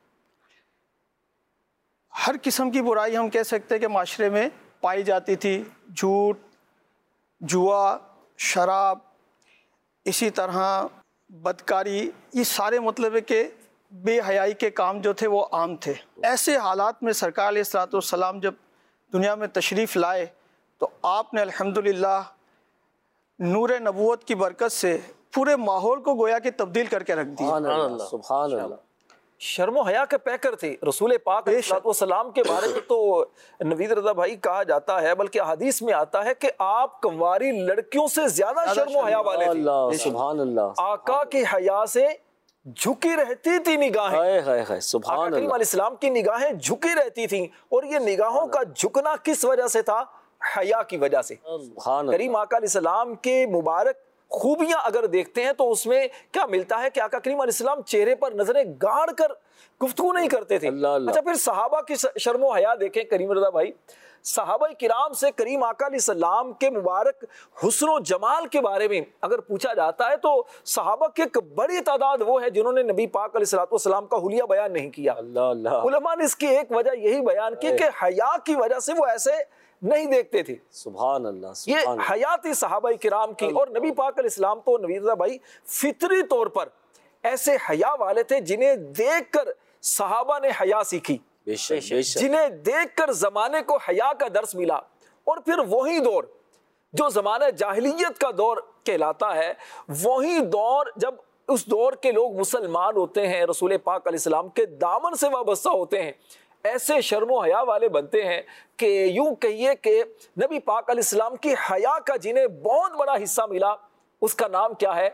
ہر قسم کی برائی ہم کہہ سکتے ہیں کہ معاشرے میں پائی جاتی تھی, جھوٹ, جوا, شراب, اسی طرح بدکاری, یہ سارے مطلب ہے کہ بے حیائی کے کام جو تھے وہ عام تھے. ایسے حالات میں سرکار علیہ الصلوۃ والسلام جب دنیا میں تشریف لائے تو آپ نے الحمدللہ نور نبوت کی برکت سے پورے ماحول کو گویا کہ تبدیل کر کے رکھ دیا. سبحان اللہ. شرم و حیا کے پیکر تھے رسول پاک علیہ الصلوۃ والسلام کے بارے میں تو نوید رضا بھائی کہا جاتا ہے, بلکہ حدیث میں آتا ہے کہ آپ کنواری لڑکیوں سے زیادہ شرم و حیا والے تھے. سبحان اللہ. آقا کی حیا سے جھکی رہتی تھی نگاہیں. سبحان آقا کریم علیہ السلام کی نگاہیں جھکی رہتی تھیں, اور یہ نگاہوں کا جھکنا کس وجہ سے تھا؟ حیا کی وجہ سے. کریم آقا علیہ السلام کے مبارک خوبیاں اگر دیکھتے ہیں تو اس میں کیا ملتا ہے کہ آقا کریم علیہ السلام چہرے پر نظریں گاڑ کر گفتگو نہیں کرتے تھے. اچھا پھر صحابہ کی شرم و حیا دیکھیں کریم رضا بھائی, صحابہ کرام سے کریم آقا علیہ السلام کے مبارک حسن و جمال کے بارے میں اگر پوچھا جاتا ہے تو صحابہ کی ایک بڑی تعداد وہ ہے جنہوں نے نبی پاک علیہ الصلوۃ والسلام کا حلیہ بیان نہیں کیا. علماء نے اس کی ایک وجہ یہی بیان کی کہ حیا کی وجہ سے وہ ایسے نہیں دیکھتے تھے. سبحان اللہ. یہ حیاتی صحابہ کرام کی, اور نبی پاک علیہ السلام تو نبی رضا بھائی فطری طور پر ایسے حیا والے تھے جنہیں دیکھ کر صحابہ نے حیا سیکھی, جنہیں دیکھ کر زمانے کو حیا کا درس ملا. اور پھر وہی دور جو زمانہ جاہلیت کا دور کہلاتا ہے, وہی دور جب اس دور کے لوگ مسلمان ہوتے ہیں, رسول پاک علیہ السلام کے دامن سے وابستہ ہوتے ہیں, ایسے شرم و حیا والے بنتے ہیں کہ یوں کہیے کہ نبی پاک علیہ السلام کی حیا کا جنہیں بہت بڑا حصہ ملا اس کا نام کیا ہے؟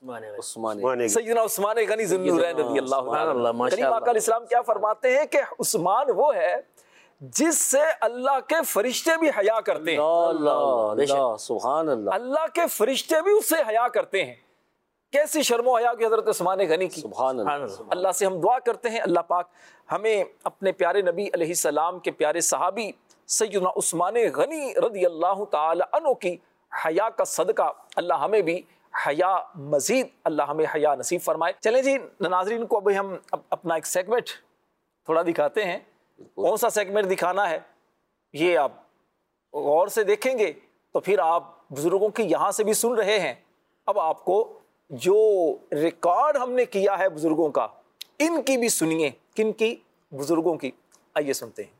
سیدنا عثمان غنی ذو النورین رضی اللہ عنہ. کریم آقا علیہ السلام کیا فرماتے ہیں کہ عثمان وہ ہے جس سے اللہ کے فرشتے بھی حیا کرتے ہیں. سبحان اللہ. اللہ کے فرشتے بھی اس سے حیا کرتے ہیں. کیسی شرم و حیا کی حضرت عثمان غنی کی. سبحان اللہ. اللہ سے ہم دعا کرتے ہیں اللہ پاک ہمیں اپنے پیارے نبی علیہ السلام کے پیارے صحابی سیدنا عثمان غنی رضی اللہ تعالی عنہ کی حیا کا صدقہ اللہ ہمیں بھی حیا مزید اللہ ہمیں حیا نصیب فرمائے. چلیں جی ناظرین کو ابھی ہم اپنا ایک سیگمنٹ تھوڑا دکھاتے ہیں. کون سا سیگمنٹ دکھانا ہے یہ آپ غور سے دیکھیں گے تو پھر آپ بزرگوں کی یہاں سے بھی سن رہے ہیں. اب آپ کو جو ریکارڈ ہم نے کیا ہے بزرگوں کا ان کی بھی سنیے. کن کی؟ بزرگوں کی. آئیے سنتے ہیں.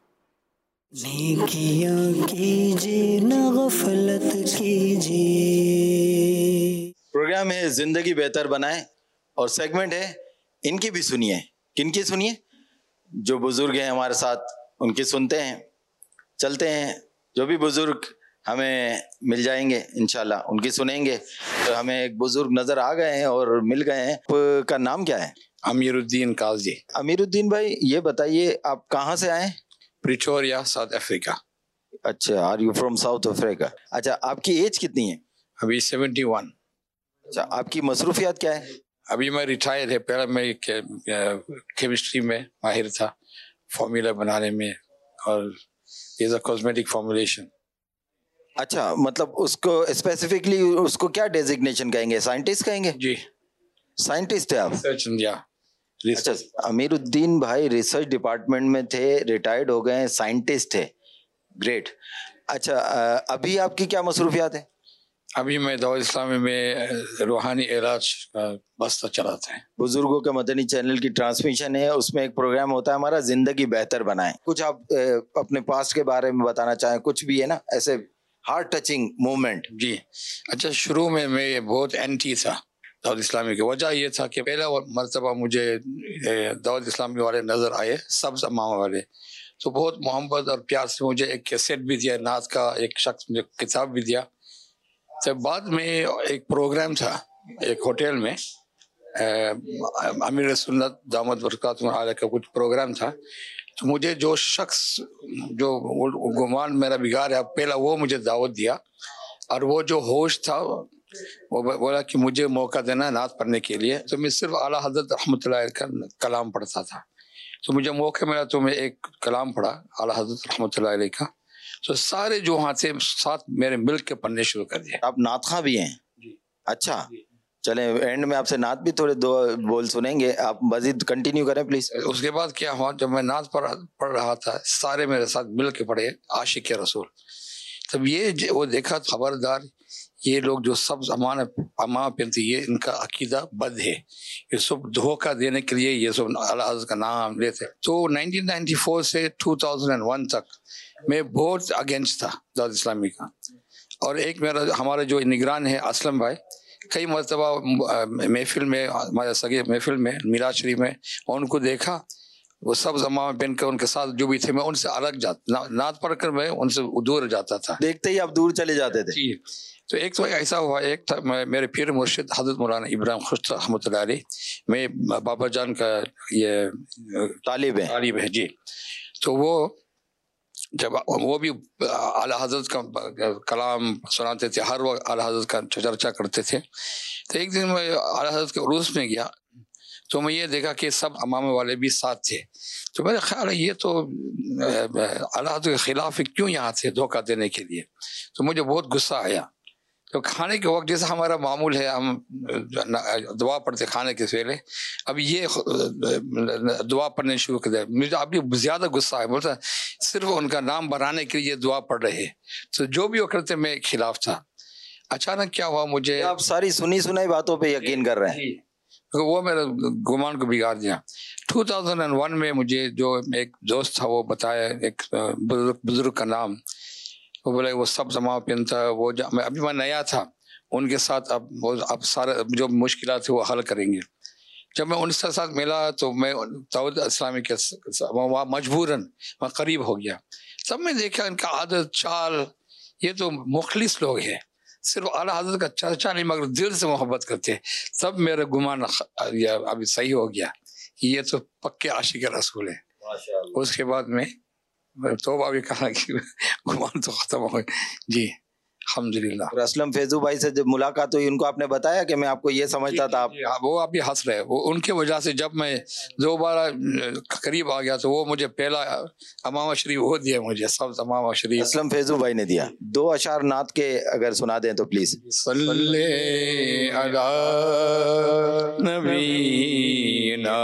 نیکیاں کیجیے نہ غفلت کیجیے. پروگرام ہے زندگی بہتر بنائیں اور سیگمنٹ ہے ان کی بھی سنیے. کن کی سنیے؟ جو بزرگ ہیں ہمارے ساتھ ان کی سنتے ہیں. چلتے ہیں, جو بھی بزرگ ہمیں مل جائیں گے انشاءاللہ ان کی سنیں گے. تو ہمیں ایک بزرگ نظر آ گئے ہیں اور مل گئے ہیں. آپ کا نام کیا ہے؟ امیر الدین قاضی. امیر الدین بھائی یہ بتائیے آپ کہاں سے آئے؟ Pretoria, South Africa. اچھا, are you from South Africa. اچھا, آپ کی ایج کتنی ہے؟ ابھی 71. اچھا, آپ کی مصروفیات کیا ہے؟ ابھی میں ریٹائر ہے. پہلے میں کیمسٹری میں ماہر تھا, فارمولا بنانے میں, اور یہ کاسمیٹک فارمولیشن. اچھا, مطلب اس کو اسپیسیفکلی اس کو کیا ڈیزگنیشن کہیں گے؟ سائنٹسٹ کہیں گے؟ جی, سائنٹسٹ ہے آپ. ریسرچ. اچھا, امیر الدین بھائی ریسرچ ڈپارٹمنٹ میں تھے, ریٹائرڈ ہو گئے ہیں, سائنٹسٹ ہے. گریٹ. اچھا, ابھی آپ کی کیا مصروفیات ہیں؟ ابھی میں دعوت اسلامی میں روحانی علاج کا بستہ چلاتا ہے. بزرگوں کا مدنی چینل کی ٹرانسمیشن ہے, اس میں ایک پروگرام ہوتا ہے ہمارا زندگی بہتر بنائیں. کچھ آپ اپنے پاسٹ کے بارے میں بتانا چاہیں, کچھ بھی ہے نا ایسے ہارٹ ٹچنگ مومنٹ؟ جی. اچھا, شروع میں بہت اینٹی تھا دعوت اسلامی کی. وجہ یہ تھا کہ پہلا مرتبہ مجھے دعوت اسلامی والے نظر آئے, سبز امامہ والے, تو بہت محبت اور پیار سے مجھے ایک کیسٹ بھی دیا نعت کا, ایک شخص مجھے کتاب بھی دیا. تو بعد میں ایک پروگرام تھا ایک ہوٹل میں, امیر سنت دامت برکاتہ عالیہ کا کچھ پروگرام تھا. تو مجھے جو شخص جو گمان میرا بگاڑ ہے پہلا وہ مجھے دعوت دیا, اور وہ جو ہوش تھا وہ بولا کہ مجھے موقع دینا نعت پڑھنے کے لیے. تو میں صرف اعلیٰ حضرت رحمۃ اللہ علیہ کا کلام پڑھتا تھا. تو مجھے موقع ملا تو میں ایک کلام پڑھا اعلیٰ حضرت رحمۃ اللہ علیہ کا. تو سارے جو ہاں سے ساتھ میرے مل کے پڑھنے شروع کر دیا. آپ نعت خواں بھی ہیں؟ اچھا, چلیں اینڈ میں آپ سے نعت بھی تھوڑے دو بول سنیں گے, آپ مزید کنٹینیو کریں پلیز. اس کے بعد کیا ہوا, جب میں نعت پڑھ رہا تھا سارے میرے ساتھ مل کے پڑھے عاشق رسول. تب یہ وہ دیکھا, خبردار یہ لوگ جو سبز امامہ پہنتے یہ ان کا عقیدہ بد ہے, یہ سب دھوکہ دینے کے لیے یہ سب اعلیٰ حضرت کا نام لیتے. تو 1994 سے 2001 تک میں بہت اگینسٹ تھا دعوت اسلامی کا. اور ایک ہمارا جو نگران ہے اسلم بھائی, کئی مرتبہ محفل میں, ہمارے سگے محفل میں میلاد شریف میں ان کو دیکھا, وہ سب امامہ پہن کر ان کے ساتھ جو بھی تھے, میں ان سے الگ جاتا, نعت پڑھ کر میں ان سے دور جاتا تھا. دیکھتے ہی آپ دور چلے جاتے تھے؟ جی. تو ایک تو ایسا ہوا, ایک تھا میرے پیر مرشد حضرت مولانا ابراہیم خشت رحمۃ اللہ علیہ, میں بابا جان کا یہ طالب ہے. جی. تو وہ جب وہ بھی اعلیٰ حضرت کا کلام سناتے تھے, ہر وقت اعلیٰ حضرت کا چرچا کرتے تھے. تو ایک دن میں اعلیٰ حضرت کے عروس میں گیا, تو میں یہ دیکھا کہ سب امامہ والے بھی ساتھ تھے. تو میرا خیال ہے یہ تو اعلیٰ حضرت کے خلاف کیوں یہاں تھے دھوکہ دینے کے لیے. تو مجھے بہت غصہ آیا. تو کھانے کے وقت جیسا ہمارا معمول ہے, ہم دعا پڑھتے کھانے کے پہلے, اب یہ دعا پڑھنے شروع کر دیا. مجھے ابھی زیادہ غصہ ہے, بولتا صرف ان کا نام بنانے کے لیے دعا پڑھ رہے. تو جو بھی وہ کرتے میں خلاف تھا. اچانک کیا ہوا, مجھے آپ ساری سنائی باتوں پہ یقین کر رہے ہیں, وہ میرے گمان کو بگاڑ دیا. 2001 میں مجھے جو ایک دوست تھا وہ بتایا, ایک بزرگ کا نام, وہ بولے وہ سب امامہ پہنتا ہے, وہ ابھی میں نیا تھا ان کے ساتھ, اب سارے جو مشکلات تھے وہ حل کریں گے. جب میں ان کے ساتھ ملا تو میں دعوت اسلامی کے مجبوراً میں قریب ہو گیا. تب میں دیکھا ان کا عادت چال, یہ تو مخلص لوگ ہیں, صرف اعلیٰ حضرت کا چرچا نہیں مگر دل سے محبت کرتے. تب میرا گمان ابھی صحیح ہو گیا کہ یہ تو پکے عاشق رسول ہیں. اس کے بعد میں توبہ بھی کہا کہ گمان تو ختم ہو گئی. جی الحمدللہ. اسلم فیضو بھائی سے جب ملاقات ہوئی ان کو آپ نے بتایا کہ میں آپ کو یہ سمجھتا تھا؟ وہ ابھی ہنس رہے, وہ ان کی وجہ سے جب میں دوبارہ قریب آ گیا تو وہ مجھے پہلا امامہ شریف وہ دیا, مجھے سب امامہ شریف اسلم فیضو بھائی نے دیا. 2 اشعار نعت کے اگر سنا دیں تو پلیز. صلی علی نبینا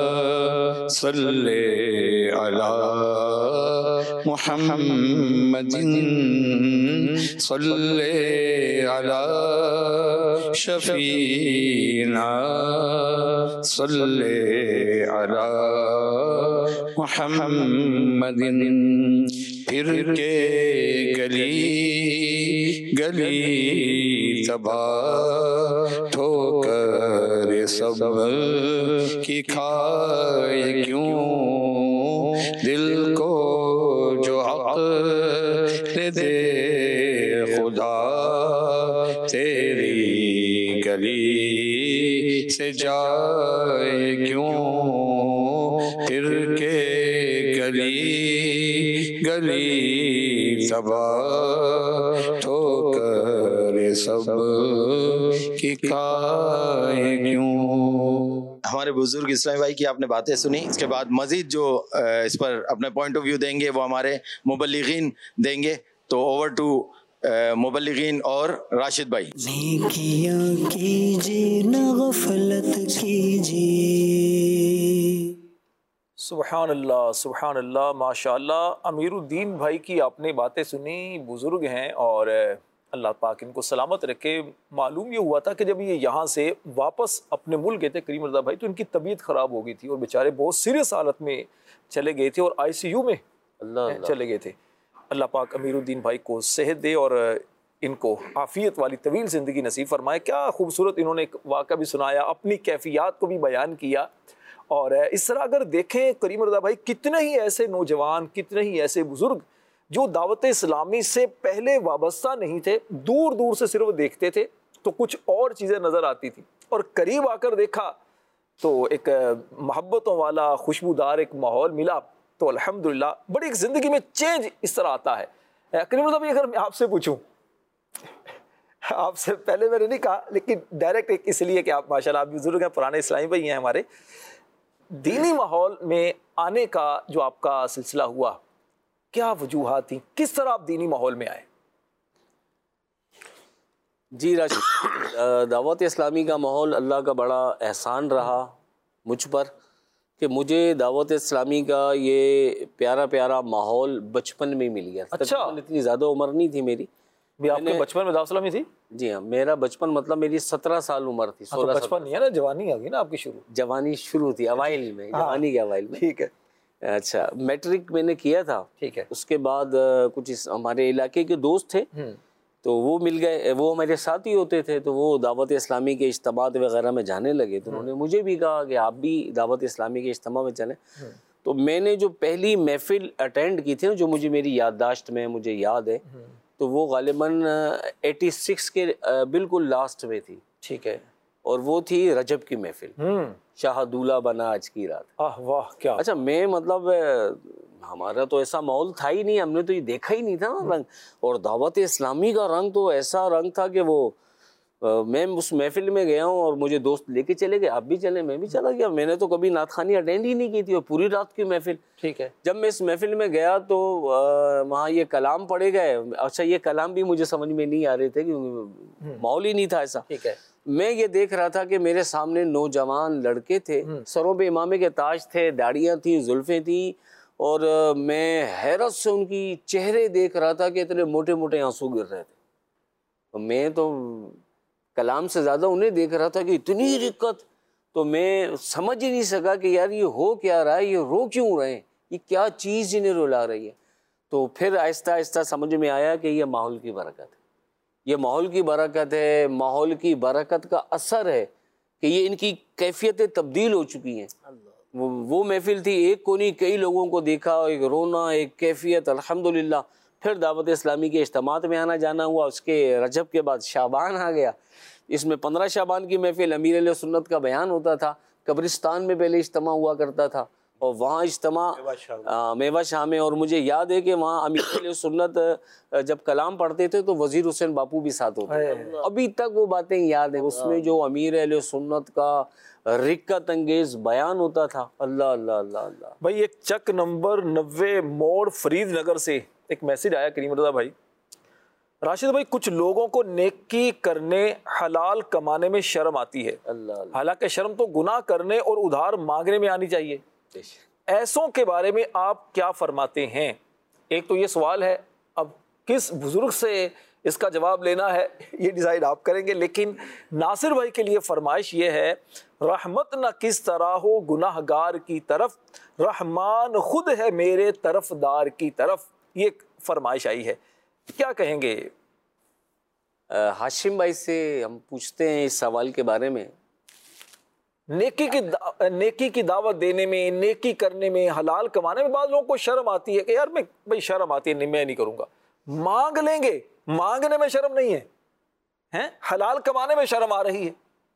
صلی علی محمد صلی علی شفیعنا صلی علی محمد. پھر کے گلی گلی تباہ ٹھوکر سب کی کھائے کیوں, دل کو جو حق گلی سے جائے کیوں پھر کے گلی گلی تباہ ٹھوکر سب کی کھائے کیوں. ہمارے بزرگ اسلامی بھائی کی آپ نے باتیں سنی. اس کے بعد مزید جو اس پر اپنے پوائنٹ آف ویو دیں گے وہ ہمارے مبلغین دیں گے. تو اوور ٹو مبلغین اور راشد بھائی. نیکیاں کیجیے نہ غفلت کیجیے. سبحان اللہ ماشاء اللہ. امیر الدین بھائی کی آپ نے باتیں سنی, بزرگ ہیں اور اللہ پاک ان کو سلامت رکھے. معلوم یہ ہوا تھا کہ جب یہ یہاں سے واپس اپنے ملک گئے تھے کریم رضا بھائی, تو ان کی طبیعت خراب ہو گئی تھی اور بیچارے بہت سیریس حالت میں چلے گئے تھے اور ICU میں چلے گئے تھے. اللہ پاک امیر الدین بھائی کو صحت دے اور ان کو عافیت والی طویل زندگی نصیب فرمائے. کیا خوبصورت انہوں نے ایک واقعہ بھی سنایا, اپنی کیفیات کو بھی بیان کیا. اور اس طرح اگر دیکھیں کریم رضا بھائی, کتنے ہی ایسے نوجوان, کتنے ہی ایسے بزرگ جو دعوت اسلامی سے پہلے وابستہ نہیں تھے, دور دور سے صرف دیکھتے تھے تو کچھ اور چیزیں نظر آتی تھی, اور قریب آ کر دیکھا تو ایک محبتوں والا خوشبودار ایک ماحول ملا. تو الحمدللہ بڑی ایک زندگی میں چینج اس طرح آتا ہے. کریم رضا بھائی اگر میں آپ سے پوچھوں, آپ سے پہلے میں نے نہیں کہا لیکن ڈائریکٹ اس لیے کہ آپ ماشاءاللہ آپ بزرگ ہیں, پرانے اسلامی بھائی ہیں ہمارے, دینی ماحول میں آنے کا جو آپ کا سلسلہ ہوا, کیا وجوہات تھیں, کس طرح آپ دینی ماحول میں آئے؟ جی راشد, دعوت اسلامی کا ماحول اللہ کا بڑا احسان رہا مجھ پر کہ مجھے دعوت اسلامی کا یہ پیارا پیارا ماحول بچپن میں مل گیا. اچھا, اتنی زیادہ عمر نہیں تھی میری. آپ کے بچپن میں دعوت اسلامی تھی؟ جی ہاں, میرا بچپن مطلب میری 17 سال عمر تھی. 16 بچپن نہیں ہے نا, جوانی آ گئی نا آپ کی شروع. جوانی شروع تھی اوائل میں, جوانی کے اوائل میں. ٹھیک ہے. اچھا, میٹرک میں نے کیا تھا. ٹھیک ہے. اس کے بعد کچھ ہمارے علاقے کے دوست تھے تو وہ مل گئے, وہ ہمارے ساتھ ہی ہوتے تھے, تو وہ دعوت اسلامی کے اجتماعات وغیرہ میں جانے لگے. تو انہوں نے مجھے بھی کہا کہ آپ بھی دعوت اسلامی کے اجتماع میں چلیں. تو میں نے جو پہلی محفل اٹینڈ کی تھی نا, جو مجھے میری یادداشت میں مجھے یاد ہے, تو وہ غالباً 86 کے بالکل لاسٹ میں تھی. ٹھیک ہے. اور وہ تھی رجب کی محفل, شاہ دولہ بنا آج کی رات. واہ کیا. اچھا, میں مطلب ہمارا تو ایسا ماحول تھا ہی نہیں, ہم نے تو یہ دیکھا ہی نہیں تھا نا رنگ. اور دعوت اسلامی کا رنگ تو ایسا رنگ تھا کہ وہ میں اس محفل میں گیا ہوں اور مجھے دوست لے کے چلے گئے, آپ بھی چلے, میں بھی چلا گیا. میں نے تو کبھی نعت خوانی اٹینڈ ہی نہیں کی تھی, اور پوری رات کی محفل. ٹھیک ہے. جب میں اس محفل میں گیا تو وہاں یہ کلام پڑھے گئے. اچھا, یہ کلام بھی مجھے سمجھ میں نہیں آ رہے تھے کیونکہ ماحول ہی نہیں تھا ایسا. ٹھیک ہے. میں یہ دیکھ رہا تھا کہ میرے سامنے نوجوان لڑکے تھے, سروں پہ امامے کے تاج تھے, داڑیاں تھیں, زلفیں تھیں, اور میں حیرت سے ان کی چہرے دیکھ رہا تھا کہ اتنے موٹے موٹے آنسو گر رہے تھے. میں تو کلام سے زیادہ انہیں دیکھ رہا تھا کہ اتنی رقت. تو میں سمجھ ہی نہیں سکا کہ یار یہ ہو کیا رہا ہے, یہ رو کیوں رہے ہیں, یہ کیا چیز انہیں رلا رہی ہے. تو پھر آہستہ آہستہ سمجھ میں آیا کہ یہ ماحول کی برکت ہے, یہ ماحول کی برکت ہے. ماحول کی برکت کا اثر ہے کہ یہ ان کی کیفیتیں تبدیل ہو چکی ہیں. وہ محفل تھی, ایک کو نہیں کئی لوگوں کو دیکھا, ایک رونا, ایک کیفیت. الحمدللہ پھر دعوت اسلامی کے اجتماعات میں آنا جانا ہوا. اس کے رجب کے بعد شعبان آ گیا. اس میں 15 شعبان کی محفل امیر علیہ سنت کا بیان ہوتا تھا. قبرستان میں پہلے اجتماع ہوا کرتا تھا, اور وہاں اجتماع میوہ شاہ میں. اور مجھے یاد ہے کہ وہاں امیر علیہ سنت جب کلام پڑھتے تھے تو وزیر حسین باپو بھی ساتھ ہوتے تھے. ابھی تک وہ باتیں یاد ہیں. اس میں جو امیر علیہ سنت کا رقت انگیز بیان ہوتا تھا, اللہ اللہ اللہ اللہ. بھائی ایک چک نمبر 90 موڑ فرید نگر سے ایک میسیج آیا کریم رضا بھائی. راشد بھائی, کچھ لوگوں کو نیکی کرنے, حلال کمانے میں شرم آتی ہے. حالانکہ شرم تو گناہ کرنے اور ادھار مانگنے میں آنی چاہیے. ایسوں کے بارے میں آپ کیا فرماتے ہیں؟ ایک تو یہ سوال ہے, اب کس بزرگ سے اس کا جواب لینا ہے یہ ڈیزائیڈ آپ کریں گے. لیکن ناصر بھائی کے لیے فرمائش یہ ہے, رحمت نہ کس طرح ہو گناہ گار کی طرف, رحمان خود ہے میرے طرف دار کی طرف. یہ فرمائش آئی ہے, کیا کہیں گے؟ ہاشم بھائی سے ہم پوچھتے ہیں اس سوال کے بارے میں. نیکی کی دعوت دینے میں, نیکی کرنے میں, حلال کمانے میں بعض لوگوں کو شرم آتی ہے کہ یار بھائی شرم آتی ہے, میں نہیں کروں گا. مانگ لیں گے, مانگنے میں شرم نہیں ہے, حلال کمانے میں شرم آ رہی ہے.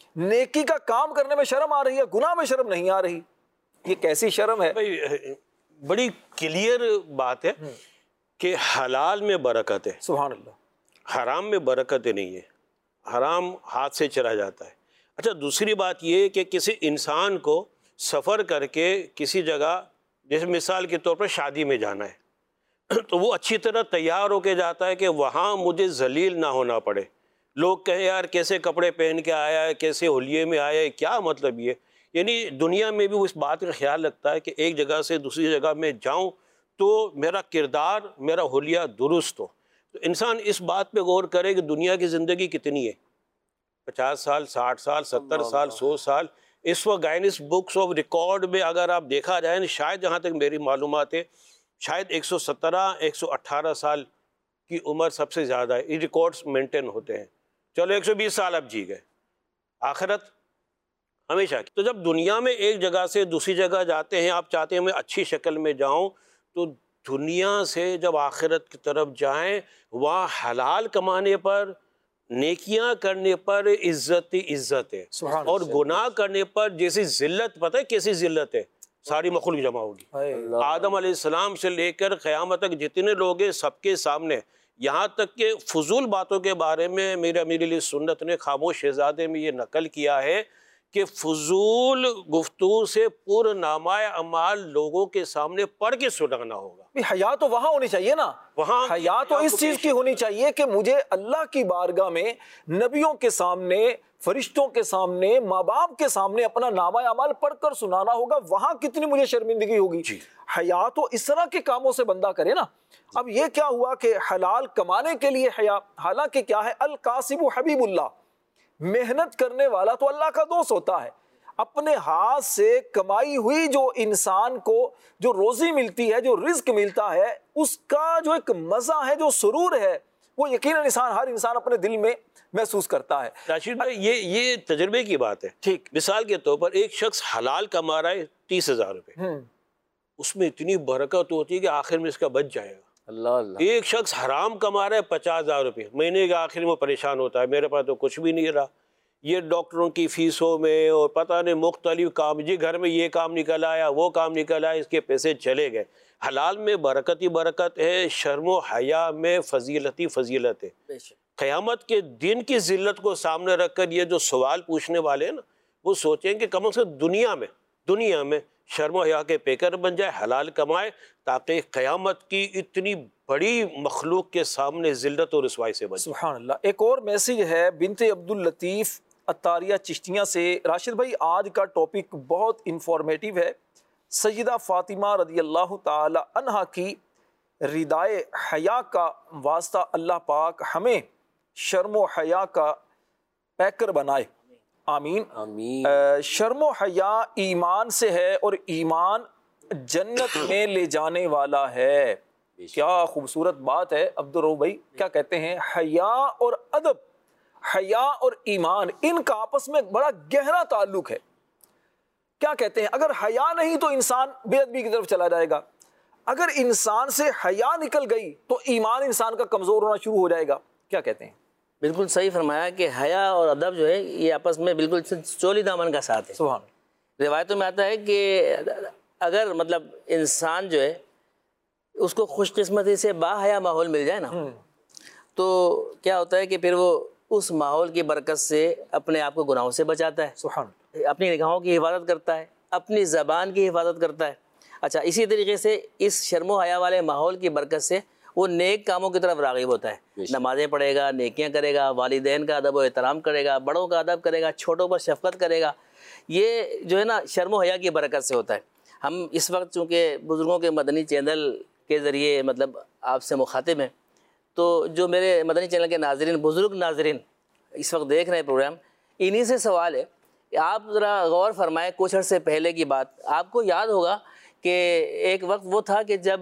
نیکی کا کام کرنے میں شرم آ رہی ہے, گناہ میں شرم نہیں آ رہی. یہ کیسی شرم ہے؟ بڑی کلیئر بات ہے کہ حلال میں برکت ہے, سبحان اللہ. حرام میں برکت نہیں ہے, حرام ہاتھ سے چلا جاتا ہے. اچھا دوسری بات یہ کہ کسی انسان کو سفر کر کے کسی جگہ, جیسے مثال کے طور پر شادی میں جانا ہے, تو وہ اچھی طرح تیار ہو کے جاتا ہے کہ وہاں مجھے ذلیل نہ ہونا پڑے. لوگ کہیں یار کیسے کپڑے پہن کے آیا ہے, کیسے ہولیے میں آیا ہے, کیا مطلب یہ؟ یعنی دنیا میں بھی وہ اس بات کا خیال رکھتا ہے کہ ایک جگہ سے دوسری جگہ میں جاؤں تو میرا کردار, میرا حلیہ درست ہو. تو انسان اس بات پہ غور کرے کہ دنیا کی زندگی کتنی ہے, 50 سال, 60 سال, 70 سال, 100 سال. اس وقت گائنس بکس آف ریکارڈ میں اگر آپ دیکھا جائے, شاید جہاں تک میری معلومات ہے, شاید 117-118 سال کی عمر سب سے زیادہ ہے. یہ ریکارڈز مینٹین ہوتے ہیں. چلو 120 سال اب جی گئے, آخرت ہمیشہ کی. تو جب دنیا میں ایک جگہ سے دوسری جگہ جاتے ہیں, آپ چاہتے ہیں میں اچھی شکل میں جاؤں, تو دنیا سے جب آخرت کی طرف جائیں, وہاں حلال کمانے پر, نیکیاں کرنے پر عزت ہی عزت ہے, اور گناہ کرنے پر جیسی ذلت, پتہ ہے کیسی ذلت ہے, ساری مخلوق جمع ہوگی. آدم علیہ السلام سے لے کر قیامت تک جتنے لوگ ہیں سب کے سامنے, یہاں تک کہ فضول باتوں کے بارے میں میرے لیے سنت نے خاموش شہزادے میں یہ نقل کیا ہے کہ فضول گفتگو سے پورا نامہ اعمال لوگوں کے سامنے پڑھ کے سنانا ہوگا. حیا تو وہاں ہونی چاہیے نا, وہاں حیا تو اس چیز کی ہونی چاہیے کہ مجھے اللہ کی بارگاہ میں, نبیوں کے سامنے, فرشتوں کے سامنے, ماں باپ کے سامنے اپنا نامہ اعمال پڑھ کر سنانا ہوگا. وہاں کتنی مجھے شرمندگی ہوگی. حیا تو اس طرح کے کاموں سے بندہ کرے نا. اب یہ کیا ہوا کہ حلال کمانے کے لیے حیا, حالانکہ کیا ہے, القاسب حبیب اللہ, محنت کرنے والا تو اللہ کا دوست ہوتا ہے. اپنے ہاتھ سے کمائی ہوئی جو انسان کو جو روزی ملتی ہے, جو رزق ملتا ہے, اس کا جو ایک مزہ ہے, جو سرور ہے, وہ یقیناً ہر انسان اپنے دل میں محسوس کرتا ہے. راشد بھائی یہ تجربے کی بات ہے. ٹھیک, مثال کے طور پر ایک شخص حلال کما رہا ہے 30,000 روپے, اس میں اتنی برکت ہوتی ہے کہ آخر میں اس کا بچ جائے گا. اللہ اللہ. ایک شخص حرام کما رہا ہے 50,000 روپے, مہینے کے آخر میں پریشان ہوتا ہے, میرے پاس تو کچھ بھی نہیں رہا, یہ ڈاکٹروں کی فیسوں میں اور پتہ نہیں مختلف کام, جی گھر میں یہ کام نکل آیا, وہ کام نکل آیا, اس کے پیسے چلے گئے. حلال میں برکت ہی برکت ہے, شرم و حیا میں فضیلت ہی فضیلت ہے. قیامت کے دن کی ذلت کو سامنے رکھ کر یہ جو سوال پوچھنے والے ہیں نا, وہ سوچیں کہ کم از کم دنیا میں شرم و حیا کے پیکر بن جائے, حلال کمائے, تاکہ قیامت کی اتنی بڑی مخلوق کے سامنے ذلت اور رسوائی سے بچے. سبحان اللہ. ایک اور میسیج ہے بنت عبداللطیف عطاریہ چشتیاں سے. راشد بھائی آج کا ٹاپک بہت انفارمیٹیو ہے. سیدہ فاطمہ رضی اللہ تعالی عنہا کی ردائے حیا کا واسطہ اللہ پاک ہمیں شرم و حیا کا پیکر بنائے. آمین آمین. شرم و حیا ایمان سے ہے, اور ایمان جنت میں لے جانے والا ہے. کیا خوبصورت بات ہے. عبدالرؤف بھائی کیا کہتے ہیں؟ حیا اور ادب, حیا اور ایمان, ان کا آپس میں بڑا گہرا تعلق ہے. کیا کہتے ہیں؟ اگر حیا نہیں تو انسان بے ادبی کی طرف چلا جائے گا. اگر انسان سے حیا نکل گئی تو ایمان انسان کا کمزور ہونا شروع ہو جائے گا. کیا کہتے ہیں؟ بالکل صحیح فرمایا کہ حیا اور ادب جو ہے یہ آپس میں بالکل چولی دامن کا ساتھ ہے. سبحان. روایتوں میں آتا ہے کہ اگر مطلب انسان جو ہے اس کو خوش قسمتی سے باحیا ماحول مل جائے نا, تو کیا ہوتا ہے کہ پھر وہ اس ماحول کی برکت سے اپنے آپ کو گناہوں سے بچاتا ہے. سبحان. اپنی نگاہوں کی حفاظت کرتا ہے, اپنی زبان کی حفاظت کرتا ہے. اچھا, اسی طریقے سے اس شرم و حیا والے ماحول کی برکت سے وہ نیک کاموں کی طرف راغب ہوتا ہے. نمازیں پڑھے گا, نیکیاں کرے گا, والدین کا ادب و احترام کرے گا, بڑوں کا ادب کرے گا, چھوٹوں پر شفقت کرے گا. یہ جو ہے نا شرم و حیا کی برکت سے ہوتا ہے. ہم اس وقت چونکہ بزرگوں کے مدنی چینل کے ذریعے مطلب آپ سے مخاطب ہیں, تو جو میرے مدنی چینل کے ناظرین, بزرگ ناظرین اس وقت دیکھ رہے ہیں پروگرام, انہی سے سوال ہے کہ آپ ذرا غور فرمائیں. کچھ عرصے پہلے کی بات, آپ کو یاد ہوگا کہ ایک وقت وہ تھا کہ جب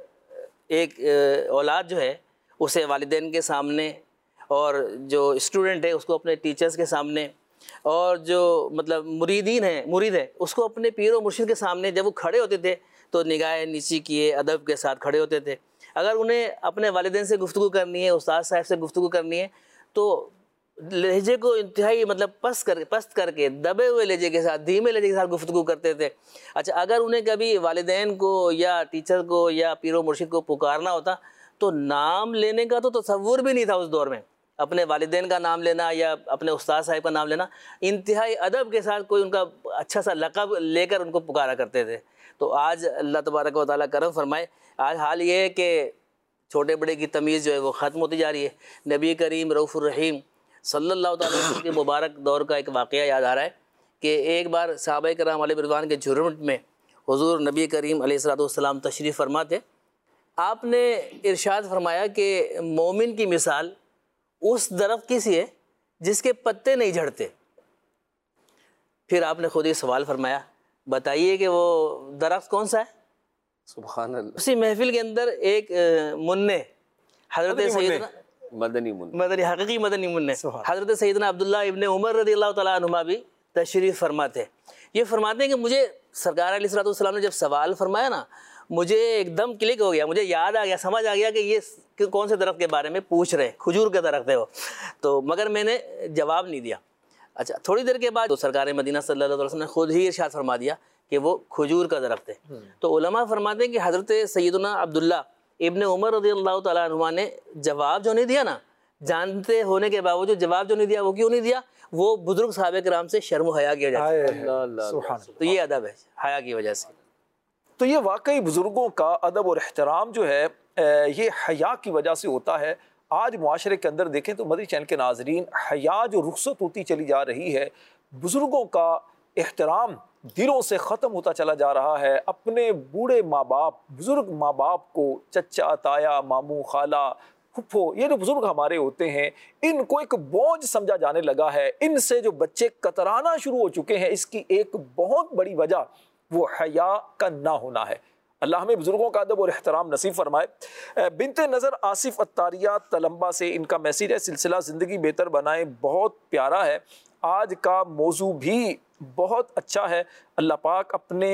ایک اولاد جو ہے اسے والدین کے سامنے, اور جو اسٹوڈنٹ ہے اس کو اپنے ٹیچرز کے سامنے, اور جو مطلب مرید ہے اس کو اپنے پیر و مرشد کے سامنے جب وہ کھڑے ہوتے تھے تو نگاہیں نیچی کیے ادب کے ساتھ کھڑے ہوتے تھے. اگر انہیں اپنے والدین سے گفتگو کرنی ہے, استاد صاحب سے گفتگو کرنی ہے, تو لہجے کو انتہائی مطلب پست کر کے دبے ہوئے لہجے کے ساتھ، دھیمے لہجے کے ساتھ گفتگو کرتے تھے. اچھا اگر انہیں کبھی والدین کو یا ٹیچر کو یا پیر و مرشد کو پکارنا ہوتا تو نام لینے کا تو تصور بھی نہیں تھا اس دور میں. اپنے والدین کا نام لینا یا اپنے استاد صاحب کا نام لینا انتہائی ادب کے ساتھ کوئی ان کا اچھا سا لقب لے کر ان کو پکارا کرتے تھے. تو آج اللہ تبارک و تعالیٰ کرم فرمائے، آج حال یہ ہے کہ چھوٹے بڑے کی تمیز جو ہے وہ ختم ہوتی جا رہی ہے. نبی کریم رؤوف الرحیم صلی اللہ تعالیٰ علیہ وسلم کے مبارک دور کا ایک واقعہ یاد آ رہا ہے کہ ایک بار صحابہ کرام علیہ رضوان کے جھرمٹ میں حضور نبی کریم علیہ الصلوۃ والسلام تشریف فرما تھے. آپ نے ارشاد فرمایا کہ مومن کی مثال اس درخت کی سی ہے جس کے پتے نہیں جھڑتے. پھر آپ نے خود ہی سوال فرمایا، بتائیے کہ وہ درخت کون سا ہے؟ سبحان اللہ. اسی محفل کے اندر ایک منع حضرت سیدنا مدنی حقیقی مدنی منع حضرت سیدنا عبداللہ ابن عمر رضی اللہ تعالیٰ عنہما بھی تشریف فرماتے. یہ فرماتے ہیں کہ مجھے سرکار علیہ الصلوۃ والسلام نے جب سوال فرمایا نا، مجھے ایک دم کلک ہو گیا، مجھے یاد آ گیا، سمجھ آ گیا کہ یہ کون سے درخت کے بارے میں پوچھ رہے ہیں. کھجور کا درخت ہے وہ. تو مگر میں نے جواب نہیں دیا. اچھا تھوڑی دیر کے بعد تو سرکار مدینہ صلی اللہ علیہ وسلم نے خود ہی ارشاد فرما دیا کہ وہ کھجور کا درخت ہے. تو علماء فرماتے ہیں کہ حضرت سیدنا عبداللہ ابن عمر رضی اللہ تعالیٰ عنہ نے جواب جو نہیں دیا نا، جانتے ہونے کے باوجود جواب جو نہیں دیا، وہ کیوں نہیں دیا؟ وہ بزرگ صحابہ کرام سے شرم و حیا کی وجہ سے. تو یہ ادب ہے حیا کی وجہ سے. تو یہ واقعی بزرگوں کا ادب اور احترام جو ہے یہ حیا کی وجہ سے ہوتا ہے. آج معاشرے کے اندر دیکھیں تو مدنی چینل کے ناظرین، حیا جو رخصت ہوتی چلی جا رہی ہے، بزرگوں کا احترام دلوں سے ختم ہوتا چلا جا رہا ہے. اپنے بوڑھے ماں باپ، بزرگ ماں باپ کو چچا، تایا، ماموں، خالہ، پھپھو، یہ جو بزرگ ہمارے ہوتے ہیں، ان کو ایک بوجھ سمجھا جانے لگا ہے. ان سے جو بچے کترانا شروع ہو چکے ہیں، اس کی ایک بہت بڑی وجہ وہ حیا کا نہ ہونا ہے. اللہ ہمیں بزرگوں کا ادب اور احترام نصیب فرمائے. بنت نظر آصف اتاریہ تلمبا سے ان کا میسیج ہے، سلسلہ زندگی بہتر بنائیں بہت پیارا ہے. آج کا موضوع بھی بہت اچھا ہے. اللہ پاک اپنے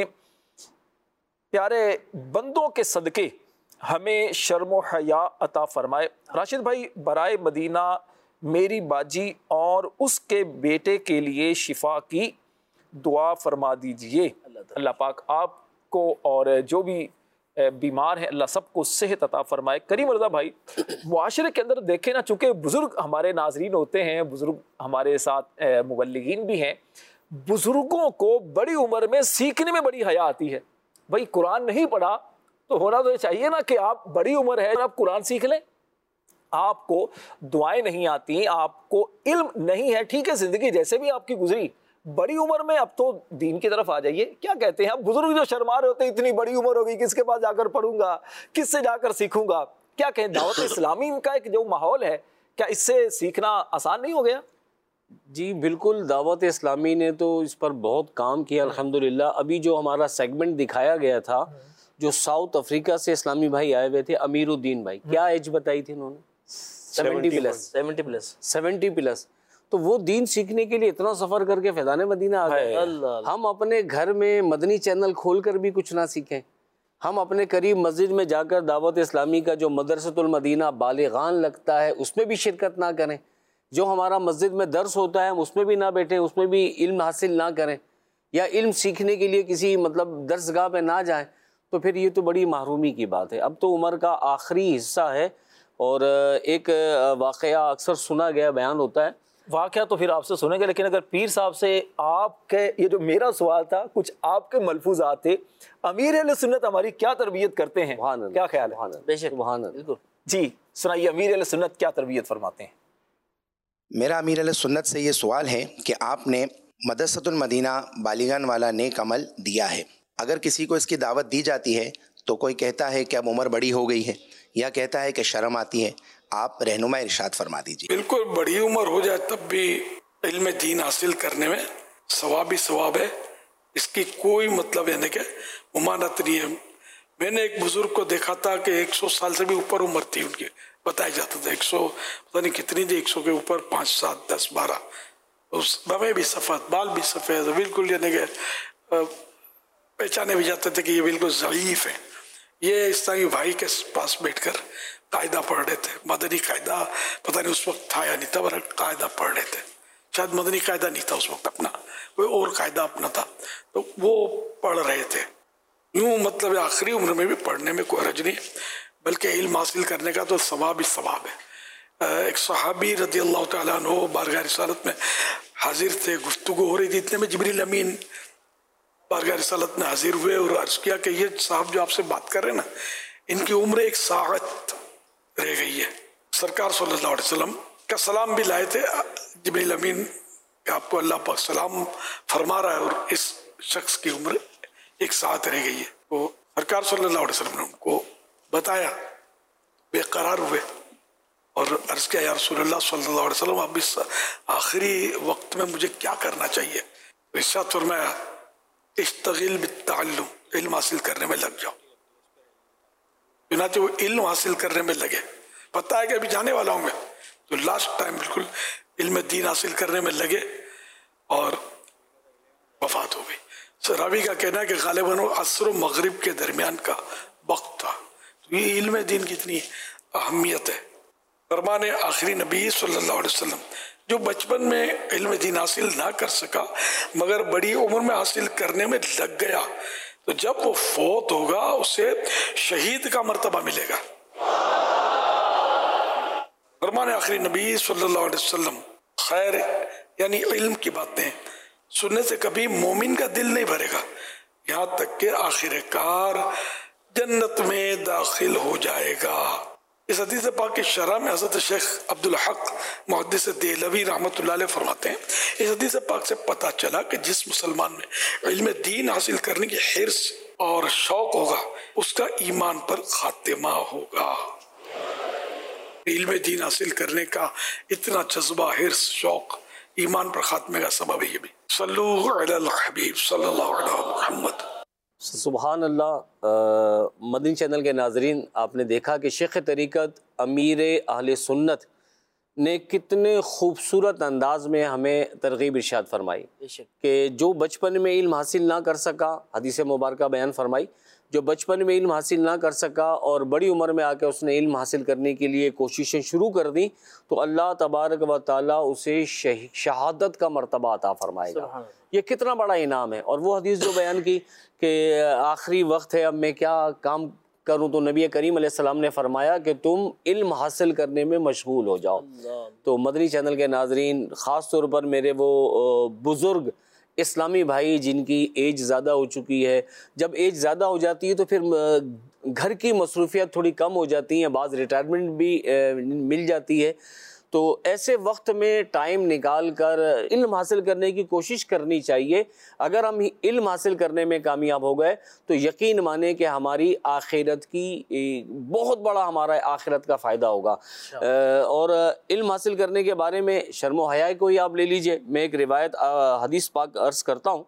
پیارے بندوں کے صدقے ہمیں شرم و حیا عطا فرمائے. راشد بھائی، برائے مدینہ میری باجی اور اس کے بیٹے کے لیے شفا کی دعا فرما دیجئے. اللہ پاک آپ کو اور جو بھی بیمار ہیں اللہ سب کو صحت عطا فرمائے. کریم رضا بھائی، معاشرے کے اندر دیکھیں نا، چونکہ بزرگ ہمارے ناظرین ہوتے ہیں، بزرگ ہمارے ساتھ مبلغین بھی ہیں، بزرگوں کو بڑی عمر میں سیکھنے میں بڑی حیا آتی ہے. بھائی قرآن نہیں پڑھا تو ہونا تو یہ چاہیے نا کہ آپ بڑی عمر ہے آپ قرآن سیکھ لیں. آپ کو دعائیں نہیں آتی، آپ کو علم نہیں ہے، ٹھیک ہے، زندگی جیسے بھی آپ کی گزری، بڑی عمر میں اب تو دین کی طرف آ جائیے. کیا کہتے ہیں اب بزرگ جو شرما رہے ہوتے ہیں، اتنی بڑی عمر ہوگی، کس کے پاس جا کر پڑھوں گا، کس سے جا کر سیکھوں گا؟ کیا کہیں، دعوت اسلامی کا ایک جو ماحول ہے، کیا اس سے سیکھنا آسان نہیں ہو گیا؟ جی بالکل، دعوت اسلامی نے تو اس پر بہت کام کیا الحمدللہ. ابھی جو ہمارا سیگمنٹ دکھایا گیا تھا، جو ساؤتھ افریقہ سے اسلامی بھائی آئے ہوئے تھے، امیر الدین بھائی، کیا ایج بتائی تھی انہوں نے؟ 70 پلس. تو وہ دین سیکھنے کے لیے اتنا سفر کر کے فیضان مدینہ آ گئے. ہم اپنے گھر میں مدنی چینل کھول کر بھی کچھ نہ سیکھیں، ہم اپنے قریب مسجد میں جا کر دعوت اسلامی کا جو مدرسۃ المدینہ بالغان لگتا ہے اس میں بھی شرکت نہ کریں، جو ہمارا مسجد میں درس ہوتا ہے ہم اس میں بھی نہ بیٹھیں، اس میں بھی علم حاصل نہ کریں، یا علم سیکھنے کے لیے کسی درس گاہ پہ نہ جائیں، تو پھر یہ تو بڑی محرومی کی بات ہے. اب تو عمر کا آخری حصہ ہے. اور ایک واقعہ اکثر سنا گیا بیان ہوتا ہے، واقعہ تو پھر آپ سے سنیں گے، لیکن اگر پیر صاحب سے آپ کے یہ جو میرا سوال تھا، کچھ آپ کے ملفوظات تھے، امیر اہل سنت ہماری کیا تربیت کرتے ہیں، کیا خیال ہے؟ بے شک بالکل. جی سنائیے، امیر اہل سنت کیا تربیت فرماتے ہیں؟ میرا امیر اہل سنت سے یہ سوال ہے کہ آپ نے مدرسۃ المدینہ بالغان والا نیک عمل دیا ہے، اگر کسی کو اس کی دعوت دی جاتی ہے تو کوئی کہتا ہے کہ اب عمر بڑی ہو گئی ہے، یا کہتا ہے کہ شرم آتی ہے، آپ رہنما ارشاد فرما دیجیے. بالکل، بڑی عمر ہو جائے تب بھی علم دین حاصل کرنے میں ثواب ہی ثواب ہے، اس کی کوئی مطلب یعنی کہ ممانعت نہیں ہے. میں نے ایک بزرگ کو دیکھا تھا کہ 100 سال سے بھی اوپر عمر تھی ان کی، بتایا جاتا تھا 100 پتہ نہیں کتنی تھی، 100 کے اوپر 5 7 10 12، اس بابے بھی سفید، بال بھی سفید، بالکل یعنی کہ پہچانے بھی جاتے تھے کہ یہ بالکل ضعیف ہے. یہ اسلامی بھائی کے پاس بیٹھ کر قاعدہ پڑھ رہے تھے، مدنی قاعدہ، پتہ نہیں اس وقت تھا یا نہیں تھا، پر قاعدہ پڑھ رہے تھے، شاید مدنی قاعدہ نہیں تھا اس وقت اپنا، کوئی اور قاعدہ اپنا تھا، تو وہ پڑھ رہے تھے. یوں مطلب آخری عمر میں بھی پڑھنے میں کوئی حرج نہیں، بلکہ علم حاصل کرنے کا تو ثواب ہی ثواب ہے. ایک صحابی رضی اللہ تعالیٰ عنہ بارگاہ رسالت میں حاضر تھے، گفتگو ہو رہی تھی، اتنے میں جبریل امین بارگاہ رسالت میں حاضر ہوئے اور عرض کیا کہ یہ صاحب جو آپ سے بات کر رہے ہیں نا، ان کی عمر 1 ساعت رہ گئی ہے. سرکار صلی اللہ علیہ وسلم کا سلام بھی لائے تھے جبریل امین کہ آپ کو اللہ پاک سلام فرما رہا ہے اور اس شخص کی عمر 1 ساعت رہ گئی ہے. تو سرکار صلی اللہ علیہ وسلم نے ان کو بتایا، بے قرار ہوئے اور عرض کیا، یا رسول اللہ صلی اللہ علیہ وسلم اب اس آخری وقت میں مجھے کیا کرنا چاہیے؟ ارشاد فرمایا، اشتغل بالتعلم، علم حاصل کرنے میں لگ جاؤ. چنانچہ وہ علم حاصل کرنے میں لگے، پتہ ہے کہ ابھی جانے والا ہوں گے، تو لاسٹ ٹائم بالکل علم دین حاصل کرنے میں لگے اور وفات ہو گئی. راوی کا کہنا ہے کہ غالباً وہ عصر و مغرب کے درمیان کا وقت تھا. تو یہ علم دین کی اتنی اہمیت ہے. فرمان آخری نبی صلی اللہ علیہ وسلم جو بچپن میں علم دین حاصل نہ کر سکا مگر بڑی عمر میں حاصل کرنے میں لگ گیا، تو جب وہ فوت ہوگا اسے شہید کا مرتبہ ملے گا. فرمان آخری نبی صلی اللہ علیہ وسلم، خیر یعنی علم کی باتیں سننے سے کبھی مومن کا دل نہیں بھرے گا یہاں تک کہ آخر کار جنت میں داخل ہو جائے گا. اس حدیث پاک کی شرح میں حضرت شیخ عبدالحق محدث دہلوی رحمۃ اللہ علیہ فرماتے ہیں، اس حدیث پاک سے پتہ چلا کہ جس مسلمان میں علم دین حاصل کرنے کی حرص اور شوق ہوگا اس کا ایمان پر خاتمہ ہوگا. علم دین حاصل کرنے کا اتنا جذبہ، حرص، شوق ایمان پر خاتمے کا سبب ہے. یہ بھی صلو علی الحبیب صلی اللہ علیہ محمد. سبحان اللہ. مدنی چینل کے ناظرین، آپ نے دیکھا کہ شیخ طریقت امیر اہل سنت نے کتنے خوبصورت انداز میں ہمیں ترغیب ارشاد فرمائی کہ جو بچپن میں علم حاصل نہ کر سکا، حدیث مبارکہ بیان فرمائی، جو بچپن میں علم حاصل نہ کر سکا اور بڑی عمر میں آ کے اس نے علم حاصل کرنے کے لیے کوششیں شروع کر دیں تو اللہ تبارک و تعالیٰ اسے شہادت کا مرتبہ عطا فرمائے گا. یہ کتنا بڑا انعام ہے. اور وہ حدیث جو بیان کی کہ آخری وقت ہے، اب میں کیا کام کروں، تو نبی کریم علیہ السلام نے فرمایا کہ تم علم حاصل کرنے میں مشغول ہو جاؤ. تو مدنی چینل کے ناظرین، خاص طور پر میرے وہ بزرگ اسلامی بھائی جن کی ایج زیادہ ہو چکی ہے، جب ایج زیادہ ہو جاتی ہے تو پھر گھر کی مصروفیات تھوڑی کم ہو جاتی ہیں، بعض ریٹائرمنٹ بھی مل جاتی ہے، تو ایسے وقت میں ٹائم نکال کر علم حاصل کرنے کی کوشش کرنی چاہیے. اگر ہم علم حاصل کرنے میں کامیاب ہو گئے تو یقین مانیں کہ ہماری آخرت کی بہت بڑا ہمارا آخرت کا فائدہ ہوگا. اور علم حاصل کرنے کے بارے میں شرم و حیا کو ہی آپ لے لیجئے. میں ایک روایت حدیث پاک عرض کرتا ہوں.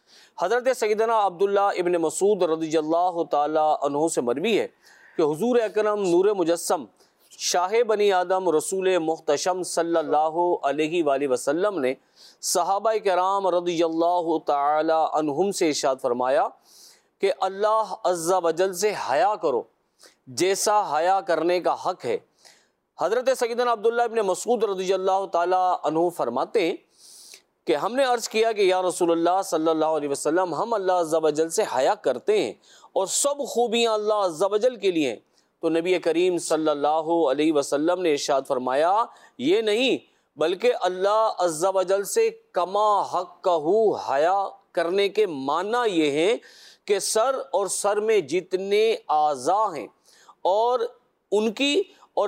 حضرت سیدنا عبداللہ ابن مسعود رضی اللہ تعالی عنہ سے مروی ہے کہ حضور اکرم نور مجسم شاہ بنی آدم رسول محتشم صلی اللہ علیہ وآلہ وسلم نے صحابہ کرام رضی اللہ تعالی عنہم سے ارشاد فرمایا کہ اللہ عز و جل سے حیا کرو جیسا حیا کرنے کا حق ہے. حضرت سیدنا عبداللہ ابن مسعود رضی اللہ تعالی عنہ فرماتے ہیں کہ ہم نے عرض کیا کہ یا رسول اللہ صلی اللہ علیہ وسلم، ہم اللہ عز و جل سے حیا کرتے ہیں اور سب خوبیاں اللہ عز و جل کے لیے ہیں. تو نبی کریم صلی اللہ علیہ وسلم نے ارشاد فرمایا، یہ نہیں بلکہ اللہ عز و جل سے کما حقہ حیا کرنے کے معنی یہ ہے کہ سر اور سر میں جتنے اعضاء ہیں اور ان کی اور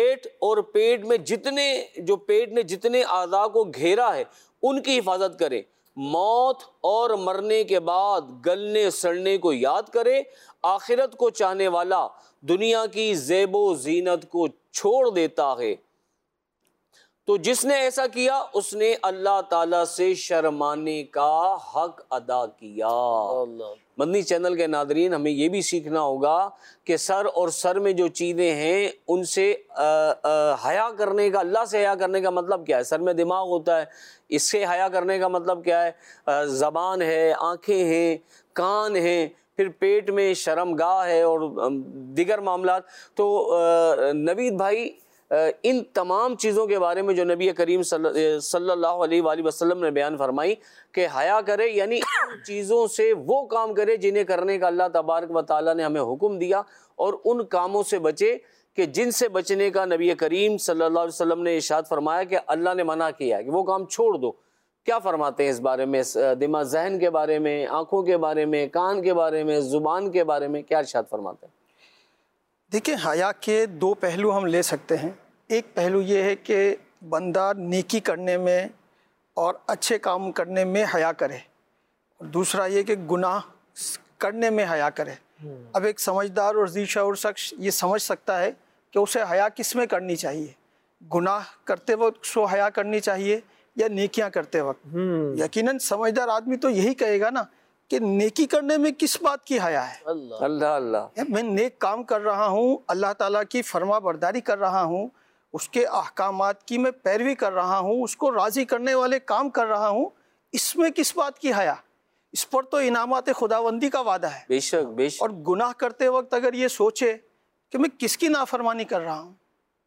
پیٹ میں پیٹ نے جتنے اعضاء کو گھیرا ہے ان کی حفاظت کرے، موت اور مرنے کے بعد گلنے سڑنے کو یاد کرے، آخرت کو چاہنے والا دنیا کی زیب و زینت کو چھوڑ دیتا ہے. تو جس نے ایسا کیا اس نے اللہ تعالیٰ سے شرمانے کا حق ادا کیا. مدنی چینل کے ناظرین، ہمیں یہ بھی سیکھنا ہوگا کہ سر اور سر میں جو چیزیں ہیں ان سے حیا کرنے کا، اللہ سے حیا کرنے کا مطلب کیا ہے؟ سر میں دماغ ہوتا ہے، اس سے حیا کرنے کا مطلب کیا ہے؟ زبان ہے، آنکھیں ہیں، کان ہیں، پھر پیٹ میں شرم گاہ ہے اور دیگر معاملات. تو نوید بھائی ان تمام چیزوں کے بارے میں جو نبی کریم صلی اللہ علیہ وآلہ وسلم نے بیان فرمائی کہ حیا کرے، یعنی ان چیزوں سے وہ کام کرے جنہیں کرنے کا اللہ تبارک و تعالیٰ نے ہمیں حکم دیا، اور ان کاموں سے بچے کہ جن سے بچنے کا نبی کریم صلی اللہ علیہ وسلم نے ارشاد فرمایا کہ اللہ نے منع کیا کہ وہ کام چھوڑ دو. کیا فرماتے ہیں اس بارے میں، دماغ ذہن کے بارے میں، آنکھوں کے بارے میں، کان کے بارے میں، زبان کے بارے میں کیا ارشاد فرماتے ہیں؟ دیکھیں، حیا کے دو پہلو ہم لے سکتے ہیں. ایک پہلو یہ ہے کہ بندہ نیکی کرنے میں اور اچھے کام کرنے میں حیا کرے، اور دوسرا یہ کہ گناہ کرنے میں حیا کرے. اب ایک سمجھدار اور ذی شعور شخص یہ سمجھ سکتا ہے کہ اسے حیا کس میں کرنی چاہیے، گناہ کرتے وقت اس کو حیا کرنی چاہیے یا نیکیاں کرتے وقت. یقیناً سمجھدار آدمی تو یہی کہے گا نا کہ نیکی کرنے میں کس بات کی حیا ہے. اللہ اللہ، میں نیک کام کر رہا ہوں، اللہ تعالیٰ کی فرما برداری کر رہا ہوں، اس کے احکامات کی میں پیروی کر رہا ہوں، اس کو راضی کرنے والے کام کر رہا ہوں، اس میں کس بات کی حیا؟ اس پر تو انعامات خداوندی کا وعدہ ہے. بے شک بے شک. اور گناہ کرتے وقت اگر یہ سوچے کہ میں کس کی نافرمانی کر رہا ہوں،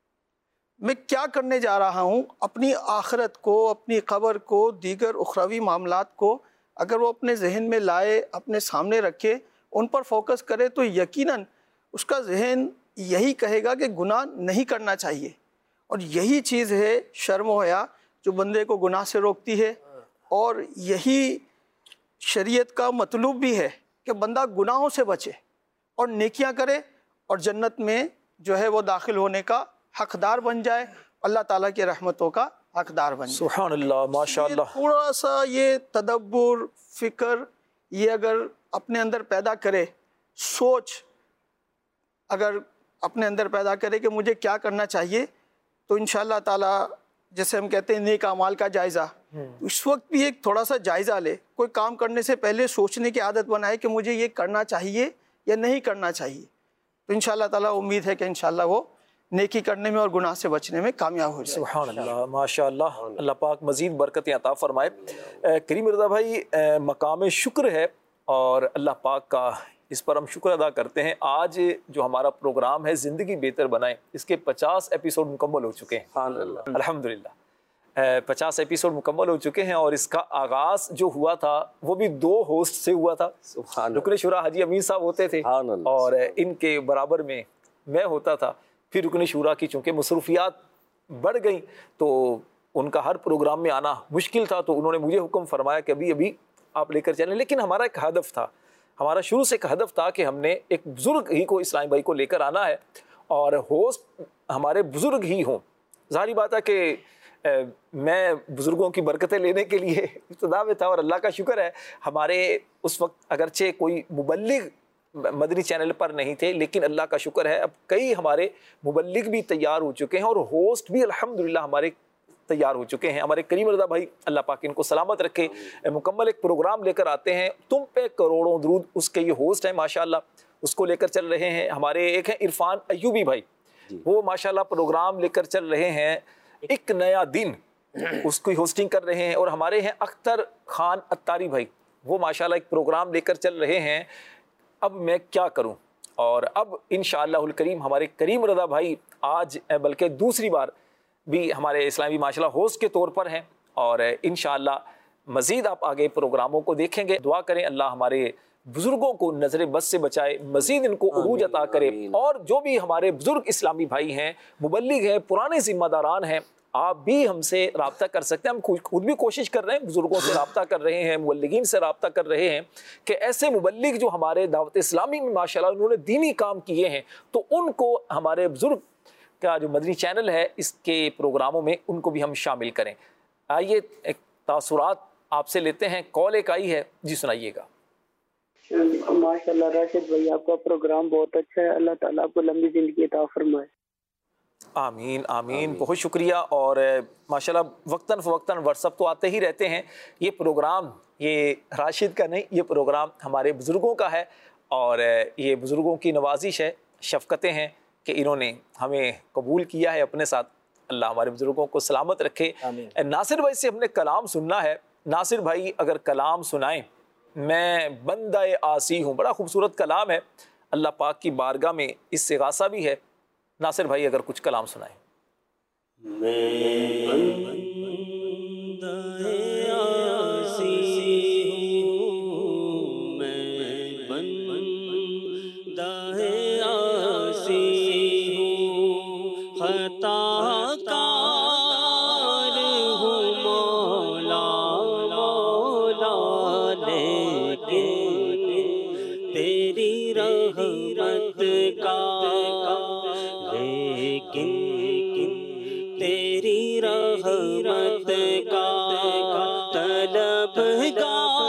میں کیا کرنے جا رہا ہوں، اپنی آخرت کو، اپنی قبر کو، دیگر اخروی معاملات کو اگر وہ اپنے ذہن میں لائے، اپنے سامنے رکھے، ان پر فوکس کرے، تو یقیناً اس کا ذہن یہی کہے گا کہ گناہ نہیں کرنا چاہیے. اور یہی چیز ہے شرم و حیا جو بندے کو گناہ سے روکتی ہے، اور یہی شریعت کا مطلوب بھی ہے کہ بندہ گناہوں سے بچے اور نیکیاں کرے، اور جنت میں جو ہے وہ داخل ہونے کا حقدار بن جائے، اللہ تعالیٰ کی رحمتوں کا حقدار بن جائے. سبحان اللہ، ماشاء اللہ. تھوڑا سا یہ تدبر، فکر یہ اگر اپنے اندر پیدا کرے، سوچ اگر اپنے اندر پیدا کرے کہ مجھے کیا کرنا چاہیے، تو انشاءاللہ تعالیٰ جیسے ہم کہتے ہیں نیک اعمال کا جائزہ، اس وقت بھی ایک تھوڑا سا جائزہ لے. کوئی کام کرنے سے پہلے سوچنے کی عادت بنائے کہ مجھے یہ کرنا چاہیے یا نہیں کرنا چاہیے. تو انشاءاللہ تعالیٰ امید ہے کہ انشاءاللہ وہ نیکی کرنے میں اور گناہ سے بچنے میں کامیاب ہو جائے. سبحان اللہ، ماشاء اللہ. اللہ پاک مزید برکتیں عطا فرمائے. کریم رضا بھائی، مقام شکر ہے اور اللہ پاک کا اس پر ہم شکر ادا کرتے ہیں. آج جو ہمارا پروگرام ہے زندگی بہتر بنائیں، اس کے 50 ایپیسوڈ مکمل ہو چکے ہیں. الحمدللہ 50 ایپیسوڈ مکمل ہو چکے ہیں، اور اس کا آغاز جو ہوا تھا وہ بھی 2 ہوسٹ سے ہوا تھا. رکن شورا حاجی امین صاحب ہوتے تھے اور ان کے برابر میں میں ہوتا تھا. پھر رکن شورا کی چونکہ مصروفیات بڑھ گئیں تو ان کا ہر پروگرام میں آنا مشکل تھا، تو انہوں نے مجھے حکم فرمایا کہ ابھی آپ لے کر چلیں. لیکن ہمارا ایک ہدف تھا، ہمارا شروع سے ایک ہدف تھا کہ ہم نے ایک بزرگ ہی کو، اسلامی بھائی کو لے کر آنا ہے، اور ہوسٹ ہمارے بزرگ ہی ہوں. ظاہری بات ہے کہ میں بزرگوں کی برکتیں لینے کے لیے ابتدا میں تھا، اور اللہ کا شکر ہے ہمارے اس وقت اگرچہ کوئی مبلغ مدنی چینل پر نہیں تھے، لیکن اللہ کا شکر ہے اب کئی ہمارے مبلغ بھی تیار ہو چکے ہیں، اور ہوسٹ بھی الحمدللہ ہمارے تیار ہو چکے ہیں. ہمارے کریم رضا بھائی اللہ پاک ان کو سلامت رکھے، مکمل ایک پروگرام لے کر آتے ہیں. تم پہ کروڑوں درود، اس کے یہ ہوسٹ ہیں ماشاءاللہ، اس کو لے کر چل رہے ہیں. ہمارے ایک ہیں عرفان ایوبی بھائی، وہ ماشاءاللہ پروگرام لے کر چل رہے ہیں ایک نیا دن، اس کی ہوسٹنگ کر رہے ہیں. اور ہمارے ہیں اختر خان اتاری بھائی، وہ ماشاءاللہ ایک پروگرام لے کر چل رہے ہیں اب میں کیا کروں. اور اب انشاءاللہ الکریم ہمارے کریم رضا بھائی آج بلکہ دوسری بار بھی ہمارے اسلامی ماشاءاللہ ہوسٹ کے طور پر ہیں، اور انشاءاللہ مزید آپ آگے پروگراموں کو دیکھیں گے. دعا کریں اللہ ہمارے بزرگوں کو نظر بد سے بچائے، مزید ان کو عروج عطا کرے. اور جو بھی ہمارے بزرگ اسلامی بھائی ہیں، مبلغ ہیں، پرانے ذمہ داران ہیں، آپ بھی ہم سے رابطہ کر سکتے ہیں. ہم خود بھی کوشش کر رہے ہیں، بزرگوں سے رابطہ کر رہے ہیں، مبلغین سے رابطہ کر رہے ہیں کہ ایسے مبلغ جو ہمارے دعوت اسلامی میں ماشاءاللہ انہوں نے دینی کام کیے ہیں، تو ان کو ہمارے بزرگ کا جو مدنی چینل ہے اس کے پروگراموں میں ان کو بھی ہم شامل کریں. آئیے ایک تاثرات آپ سے لیتے ہیں. کال ایک آئی ہے، جی سنائیے گا. ماشاءاللہ راشد بھائی، آپ کا پروگرام بہت اچھا ہے، اللہ تعالیٰ آپ کو لمبی زندگی عطا فرمائے. آمین آمین. بہت شکریہ. اور ماشاءاللہ وقتاً فوقتاً واٹس ایپ تو آتے ہی رہتے ہیں. یہ پروگرام یہ راشد کا نہیں، یہ پروگرام ہمارے بزرگوں کا ہے، اور یہ بزرگوں کی نوازش ہے، شفقتیں ہیں کہ انہوں نے ہمیں قبول کیا ہے اپنے ساتھ. اللہ ہمارے بزرگوں کو سلامت رکھے. ناصر بھائی سے ہم نے کلام سننا ہے. ناصر بھائی اگر کلام سنائیں میں بندہ آسی ہوں. بڑا خوبصورت کلام ہے, اللہ پاک کی بارگاہ میں اس سے غاصہ بھی ہے. ناصر بھائی اگر کچھ کلام سنائیں. میں بندہ آسی ہوں, میں بندہ آسی ہوں, خطا کار ہوں مولا مولا, لیکن تیری رحمت کا, لیکن تیری رحمت کا طلبگار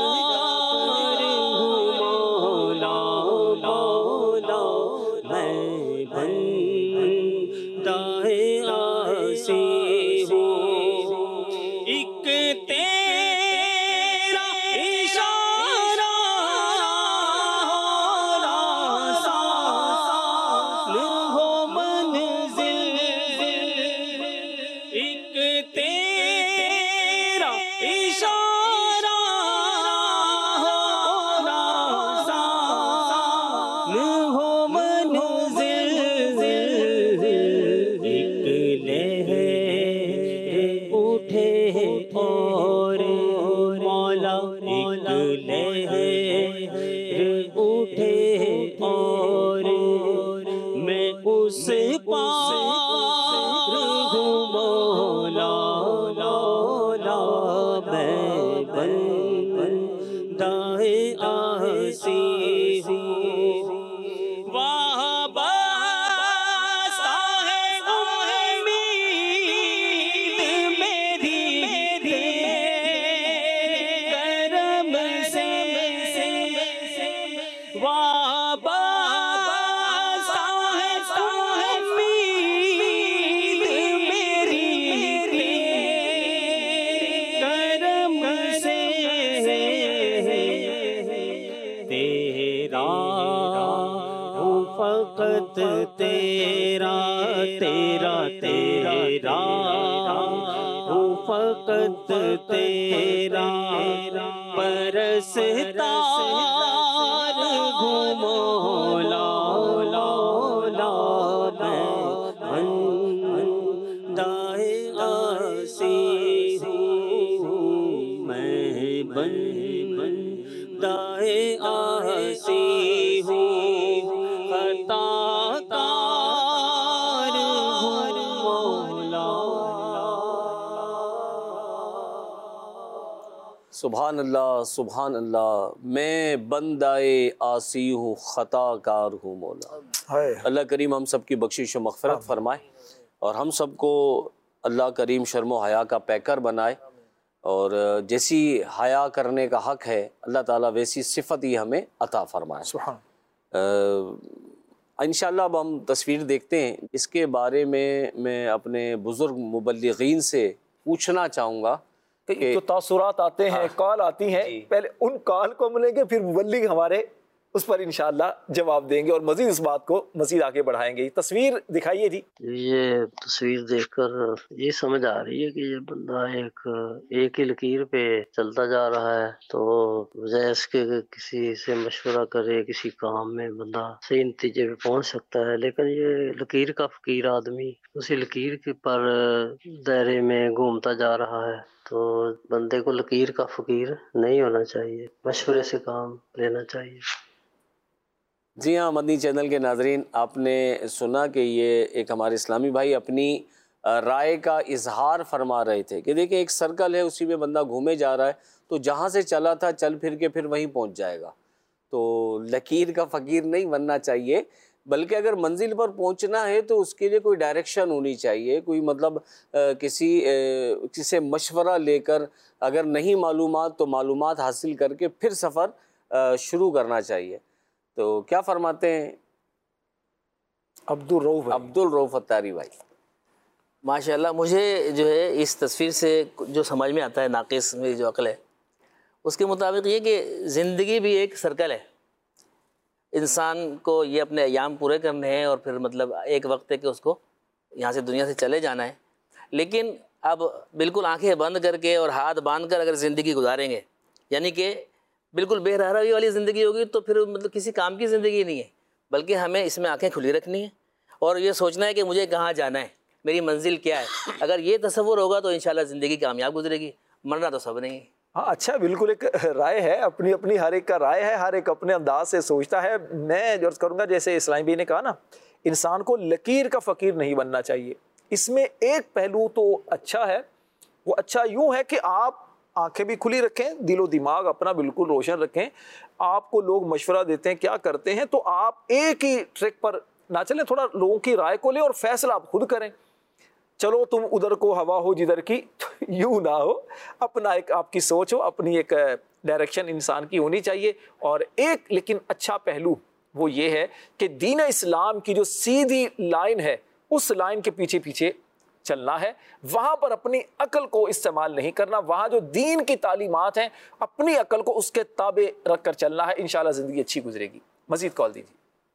ہوں مولا مولا, میں بندہ آسی ہوں. ایک تیرا اشارہ آسان ہو منزل, ایک تیرا اشارہ آسان ہو منزل, ایک لہر اٹھے اور مولا, ایک لہر اٹھے اور میں اس پار ہوں مولا مولا, میں بندہ آسی ہوں. واہ بستا ہے امید میری کرم سے, واہ بستا ہے امید میری کرم سے, تیرا ہوں فقط تیرا تیرا تیرا ہوں فقط تیرا پرستار ہوں مولا مولا, میں بندہ آسی ہوں, میں بندہ آسی ہوں, خطا کار ہوں مولا. سبحان اللہ سبحان اللہ, میں بندہ آسی ہوں, خطا کار ہوں مولا. اللہ کریم ہم سب کی بخشش و مغفرت فرمائے اور ہم سب کو اللہ کریم شرم و حیا کا پیکر بنائے, اور جیسی حیا کرنے کا حق ہے اللہ تعالیٰ ویسی صفت ہی ہمیں عطا فرمائے. سبحان. انشاءاللہ اب ہم تصویر دیکھتے ہیں. اس کے بارے میں اپنے بزرگ مبلغین سے پوچھنا چاہوں گا کہ جو تاثرات آتے ہیں, کال آتی ہیں, پہلے ان کال کو ملیں گے, پھر مبلغ ہمارے اس پر انشاءاللہ جواب دیں گے اور مزید اس بات کو مزید آگے بڑھائیں گے. تصویر دکھائیے جی. یہ تصویر دیکھ کر یہ سمجھ آ رہی ہے کہ یہ بندہ ایک ہی لکیر پہ چلتا جا رہا ہے, تو بجائے اس کے کسی سے مشورہ کرے کسی کام میں بندہ صحیح نتیجے پہ پہنچ سکتا ہے, لیکن یہ لکیر کا فقیر آدمی اسی لکیر کے پر دائرے میں گھومتا جا رہا ہے. تو بندے کو لکیر کا فقیر نہیں ہونا چاہیے, مشورے سے کام لینا چاہیے. جی ہاں, مدنی چینل کے ناظرین, آپ نے سنا کہ یہ ایک ہمارے اسلامی بھائی اپنی رائے کا اظہار فرما رہے تھے کہ دیکھیں ایک سرکل ہے, اسی میں بندہ گھومے جا رہا ہے, تو جہاں سے چلا تھا چل پھر کے پھر وہیں پہنچ جائے گا. تو لکیر کا فقیر نہیں بننا چاہیے, بلکہ اگر منزل پر پہنچنا ہے تو اس کے لیے کوئی ڈائریکشن ہونی چاہیے, کوئی مطلب کسی سے مشورہ لے کر, اگر نہیں معلومات تو معلومات حاصل کر کے پھر سفر شروع کرنا چاہیے. تو کیا فرماتے ہیں عبدالرؤف اتاری بھائی؟ ماشاءاللہ, مجھے جو ہے اس تصویر سے جو سمجھ میں آتا ہے, ناقص میری جو عقل ہے اس کے مطابق یہ کہ زندگی بھی ایک سرکل ہے. انسان کو یہ اپنے ایام پورے کرنے ہیں اور پھر مطلب ایک وقت ہے کہ اس کو یہاں سے دنیا سے چلے جانا ہے. لیکن اب بالکل آنکھیں بند کر کے اور ہاتھ باندھ کر اگر زندگی گزاریں گے, یعنی کہ بالکل بے رہبری والی زندگی ہوگی تو پھر مطلب کسی کام کی زندگی نہیں ہے، بلکہ ہمیں اس میں آنکھیں کھلی رکھنی ہیں اور یہ سوچنا ہے کہ مجھے کہاں جانا ہے، میری منزل کیا ہے۔ اگر یہ تصور ہوگا تو انشاءاللہ زندگی کامیاب گزرے گی، مرنا تو سب نہیں ہے۔ ہاں اچھا، بالکل ایک رائے ہے، اپنی اپنی ہر ایک کا رائے ہے، ہر ایک اپنے انداز سے سوچتا ہے۔ میں جو عرض کروں گا، جیسے اسلام بھی نے کہا نا، انسان کو لکیر کا فقیر نہیں بننا چاہیے۔ اس میں ایک پہلو تو اچھا ہے، وہ اچھا یوں ہے کہ آپ آنکھیں بھی کھلی رکھیں، دل و دماغ اپنا بالکل روشن رکھیں۔ آپ کو لوگ مشورہ دیتے ہیں کیا کرتے ہیں، تو آپ ایک ہی ٹریک پر نہ چلیں، تھوڑا لوگوں کی رائے کو لیں اور فیصلہ آپ خود کریں۔ چلو تم ادھر کو ہوا ہو جدھر کی، یوں نہ ہو، اپنا ایک آپ کی سوچ ہو، اپنی ایک ڈائریکشن انسان کی ہونی چاہیے۔ اور ایک لیکن اچھا پہلو وہ یہ ہے کہ دین اسلام کی جو سیدھی لائن ہے، اس لائن کے پیچھے پیچھے چلنا ہے، وہاں پر اپنی عقل کو استعمال نہیں کرنا، وہاں جو دین کی تعلیمات ہیں اپنی عقل کو اس کے تابع رکھ کر چلنا ہے، انشاءاللہ زندگی اچھی گزرے گی۔ مزید کال دیجیے۔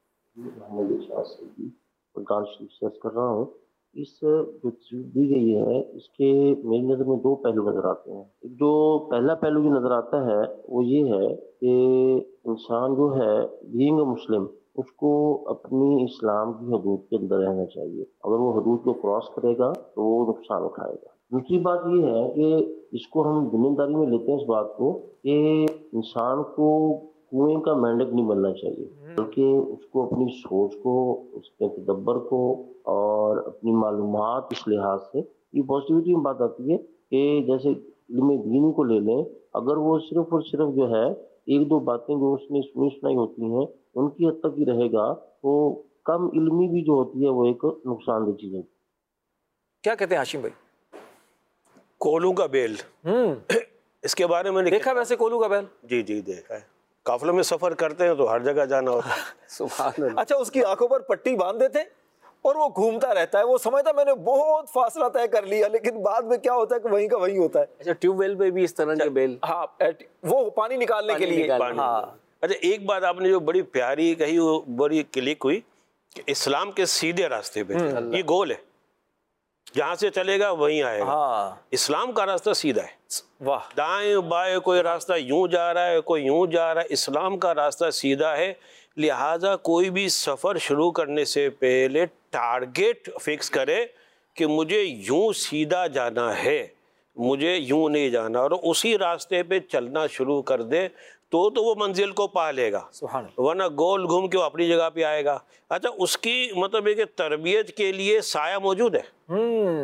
کر رہا ہوں، اس جو تصویر دی گئی ہے اس کے میری نظر میں دو پہلو نظر آتے ہیں۔ جو پہلا پہلو جو نظر آتا ہے وہ یہ ہے کہ انسان جو ہے بینگ مسلم، اس کو اپنی اسلام کی حدود کے اندر رہنا چاہیے۔ اگر وہ حدود کو کراس کرے گا تو وہ نقصان اٹھائے گا۔ دوسری بات یہ ہے کہ اس کو ہم ذمہ داری میں لیتے ہیں اس بات کو کہ انسان کو کنویں کا مینڈک نہیں بننا چاہیے، بلکہ اس کو اپنی سوچ کو، اس کے تدبر کو اور اپنی معلومات اس لحاظ سے یہ پازیٹیوٹی میں بات آتی ہے کہ جیسے علم دینی کو لے لیں، اگر وہ صرف اور صرف جو ہے ایک دو باتیں جو اس نے سنائی ہوتی ہیں ان کی حد تک ہی رہے گا تو کم علمی بھی جو ہوتی ہے وہ ایک نقصان دہ چیز ہے۔ کیا کہتے ہیں ہاشم بھائی؟ کولوں کا بیل، اس کے بارے میں دیکھا ویسے کولوں کا بیل؟ جی جی دیکھا ہے، قافلوں میں سفر کرتے ہیں تو ہر جگہ جانا ہوتا ہے۔ سبحان اللہ۔ اچھا، اس کی آنکھوں پر پٹی باندھ دیتے ہیں اور وہ گھومتا رہتا ہے، وہ سمجھتا میں نے بہت فاصلہ طے کر لیا، لیکن بعد میں کیا ہوتا ہے کہ وہیں کا وہیں ہوتا ہے۔ اچھا، ٹیوب ویل پہ بھی اس طرح کے بیل؟ ہاں، وہ پانی نکالنے کے لیے۔ ہاں اچھا، ایک بات آپ نے جو بڑی پیاری کہی، وہ بڑی کلک ہوئی کہ اسلام کے سیدھے راستے پہ یہ گول ہے، جہاں سے چلے گا وہیں آئے گا۔ اسلام کا راستہ سیدھا ہے، واہ، دائیں بائیں کوئی راستہ یوں جا رہا ہے کوئی یوں جا رہا ہے، اسلام کا راستہ سیدھا ہے۔ لہٰذا کوئی بھی سفر شروع کرنے سے پہلے ٹارگیٹ فکس کرے کہ مجھے یوں سیدھا جانا ہے، مجھے یوں نہیں جانا، اور اسی راستے پہ چلنا شروع کر دے تو وہ منزل کو پا لے گا، ورنہ گول گھوم کے وہ اپنی جگہ پہ آئے گا۔ اچھا، اس کی مطلب ہے کہ تربیت کے لیے سایہ موجود ہے۔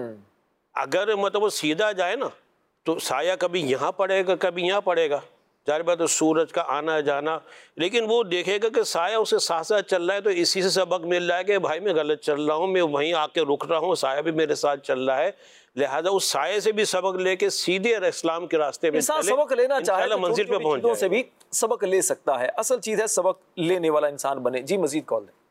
اگر مطلب وہ سیدھا جائے نا تو سایہ کبھی یہاں پڑے گا کبھی یہاں پڑے گا، ظاہر بات ہے سورج کا آنا جانا، لیکن وہ دیکھے گا کہ سایہ اسے ساتھ ساتھ چل رہا ہے تو اسی سے سبق مل رہا ہے کہ بھائی میں غلط چل رہا ہوں، میں وہیں آ کے رک رہا ہوں، سایہ بھی میرے ساتھ چل رہا ہے۔ لہذا اس سائے سے بھی سبق لے کے سیدھے اسلام کے راستے پہ انسان سبق لینا چاہے تو منزل پہ پہنچ چیزوں سے بھی سبق لے سکتا ہے، اصل چیز ہے سبق لینے والا انسان بنے۔ جی مزید کال دیں۔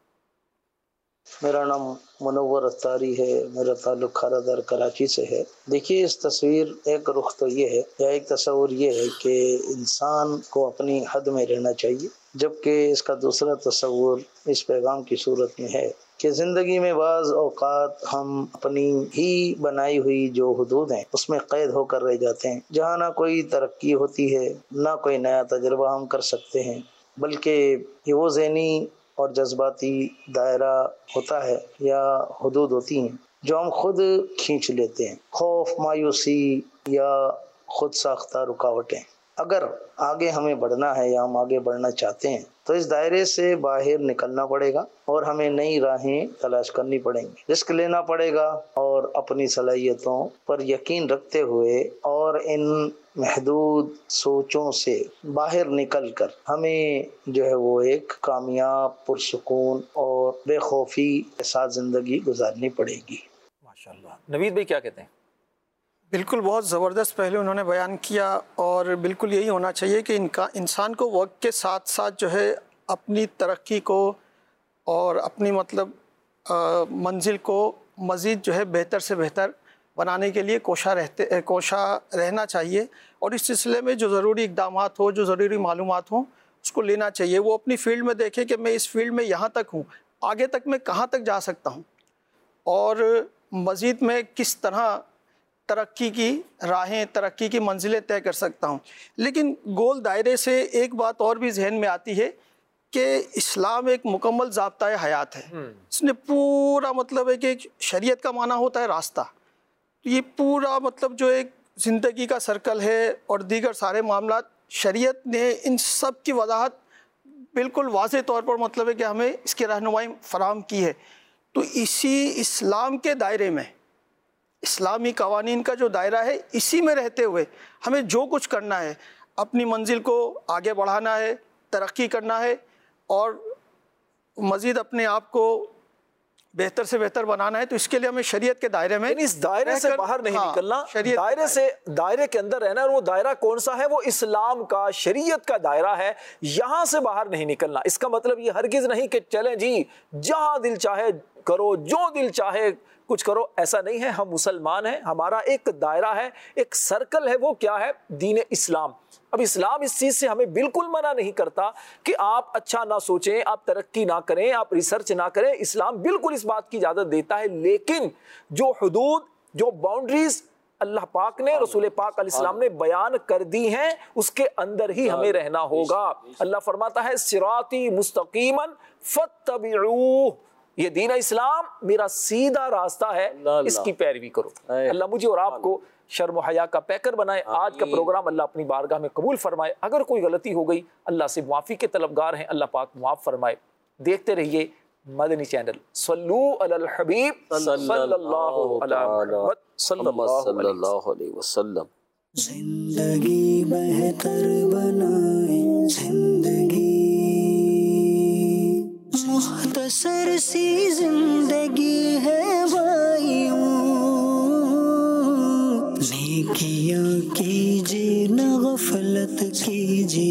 میرا نام منور اتاری ہے، میرا تعلق کھارا در کراچی سے ہے۔ دیکھیے، اس تصویر ایک رخ تو یہ ہے یا ایک تصور یہ ہے کہ انسان کو اپنی حد میں رہنا چاہیے، جبکہ اس کا دوسرا تصور اس پیغام کی صورت میں ہے کہ زندگی میں بعض اوقات ہم اپنی ہی بنائی ہوئی جو حدود ہیں اس میں قید ہو کر رہ جاتے ہیں، جہاں نہ کوئی ترقی ہوتی ہے نہ کوئی نیا تجربہ ہم کر سکتے ہیں، بلکہ یہ وہ ذہنی اور جذباتی دائرہ ہوتا ہے یا حدود ہوتی ہیں جو ہم خود کھینچ لیتے ہیں، خوف، مایوسی یا خود ساختہ رکاوٹیں۔ اگر آگے ہمیں بڑھنا ہے یا ہم آگے بڑھنا چاہتے ہیں تو اس دائرے سے باہر نکلنا پڑے گا اور ہمیں نئی راہیں تلاش کرنی پڑیں گی، رسک لینا پڑے گا اور اپنی صلاحیتوں پر یقین رکھتے ہوئے اور ان محدود سوچوں سے باہر نکل کر ہمیں جو ہے وہ ایک کامیاب، پرسکون اور بے خوفی کے ساتھ زندگی گزارنی پڑے گی۔ ماشاءاللہ۔ نوید بھائی کیا کہتے ہیں؟ بالکل بہت زبردست پہلو انہوں نے بیان کیا، اور بالکل یہی ہونا چاہیے کہ انسان کو وقت کے ساتھ ساتھ جو ہے اپنی ترقی کو اور اپنی منزل کو مزید جو ہے بہتر سے بہتر بنانے کے لیے کوشاں رہنا چاہیے، اور اس سلسلے میں جو ضروری اقدامات ہو، جو ضروری معلومات ہوں، اس کو لینا چاہیے۔ وہ اپنی فیلڈ میں دیکھے کہ میں اس فیلڈ میں یہاں تک ہوں، آگے تک میں کہاں تک جا سکتا ہوں، اور مزید میں کس طرح ترقی کی راہیں، ترقی کی منزلیں طے کر سکتا ہوں. لیکن گول دائرے سے ایک بات اور بھی ذہن میں آتی ہے کہ اسلام ایک مکمل ضابطۂ حیات ہے. اس نے پورا مطلب ہے کہ شریعت کا معنی ہوتا ہے راستہ. یہ پورا مطلب جو ایک زندگی کا سرکل ہے اور دیگر سارے معاملات، شریعت نے ان سب کی وضاحت بالکل واضح طور پر مطلب ہے کہ ہمیں اس کی رہنمائی فراہم کی ہے. تو اسی اسلام کے دائرے میں، اسلامی قوانین کا جو دائرہ ہے، اسی میں رہتے ہوئے ہمیں جو کچھ کرنا ہے، اپنی منزل کو آگے بڑھانا ہے، ترقی کرنا ہے اور مزید اپنے آپ کو بہتر سے بہتر بنانا ہے. تو اس کے لیے ہمیں شریعت کے دائرے میں، اس دائرے سے باہر نہیں نکلنا، دائرے کے اندر رہنا. اور وہ دائرہ کون سا ہے؟ وہ اسلام کا، شریعت کا دائرہ ہے. یہاں سے باہر نہیں نکلنا. اس کا مطلب یہ ہرگز نہیں کہ چلیں جی جہاں دل چاہے کرو، جو دل چاہے کچھ کرو. ایسا نہیں ہے. ہم مسلمان ہیں، ہمارا ایک دائرہ ہے، ایک سرکل ہے. وہ کیا ہے؟ دین اسلام. اب اسلام اس چیز سے ہمیں بالکل منع نہیں کرتا کہ آپ اچھا نہ سوچیں، آپ ترقی نہ کریں، آپ ریسرچ نہ کریں. اسلام بالکل اس بات کی اجازت دیتا ہے. لیکن جو حدود، جو باؤنڈریز اللہ پاک نے، رسول پاک علیہ السلام نے بیان کر دی ہیں، اس کے اندر ہی ہمیں رہنا ہوگا. اللہ فرماتا ہے صراطی مستقیما فاتبعوہ، یہ دین اسلام میرا سیدھا راستہ ہے، اس کی پیروی کرو. اللہ مجھے اور آپ کو شرم و حیا کا پیکر بنائے. آج کا پروگرام اللہ اپنی بارگاہ میں قبول فرمائے. اگر کوئی غلطی ہو گئی، اللہ سے معافی کے طلبگار ہیں، اللہ پاک معاف فرمائے. دیکھتے رہیے مدنی چینل. صلو علی الحبیب صلی اللہ علیہ وسلم. زندگی بہتر بنائیں، زندگی مختصر سی زندگی ہے بھائیوں، نیکیاں کیجیے نہ غفلت کیجیے.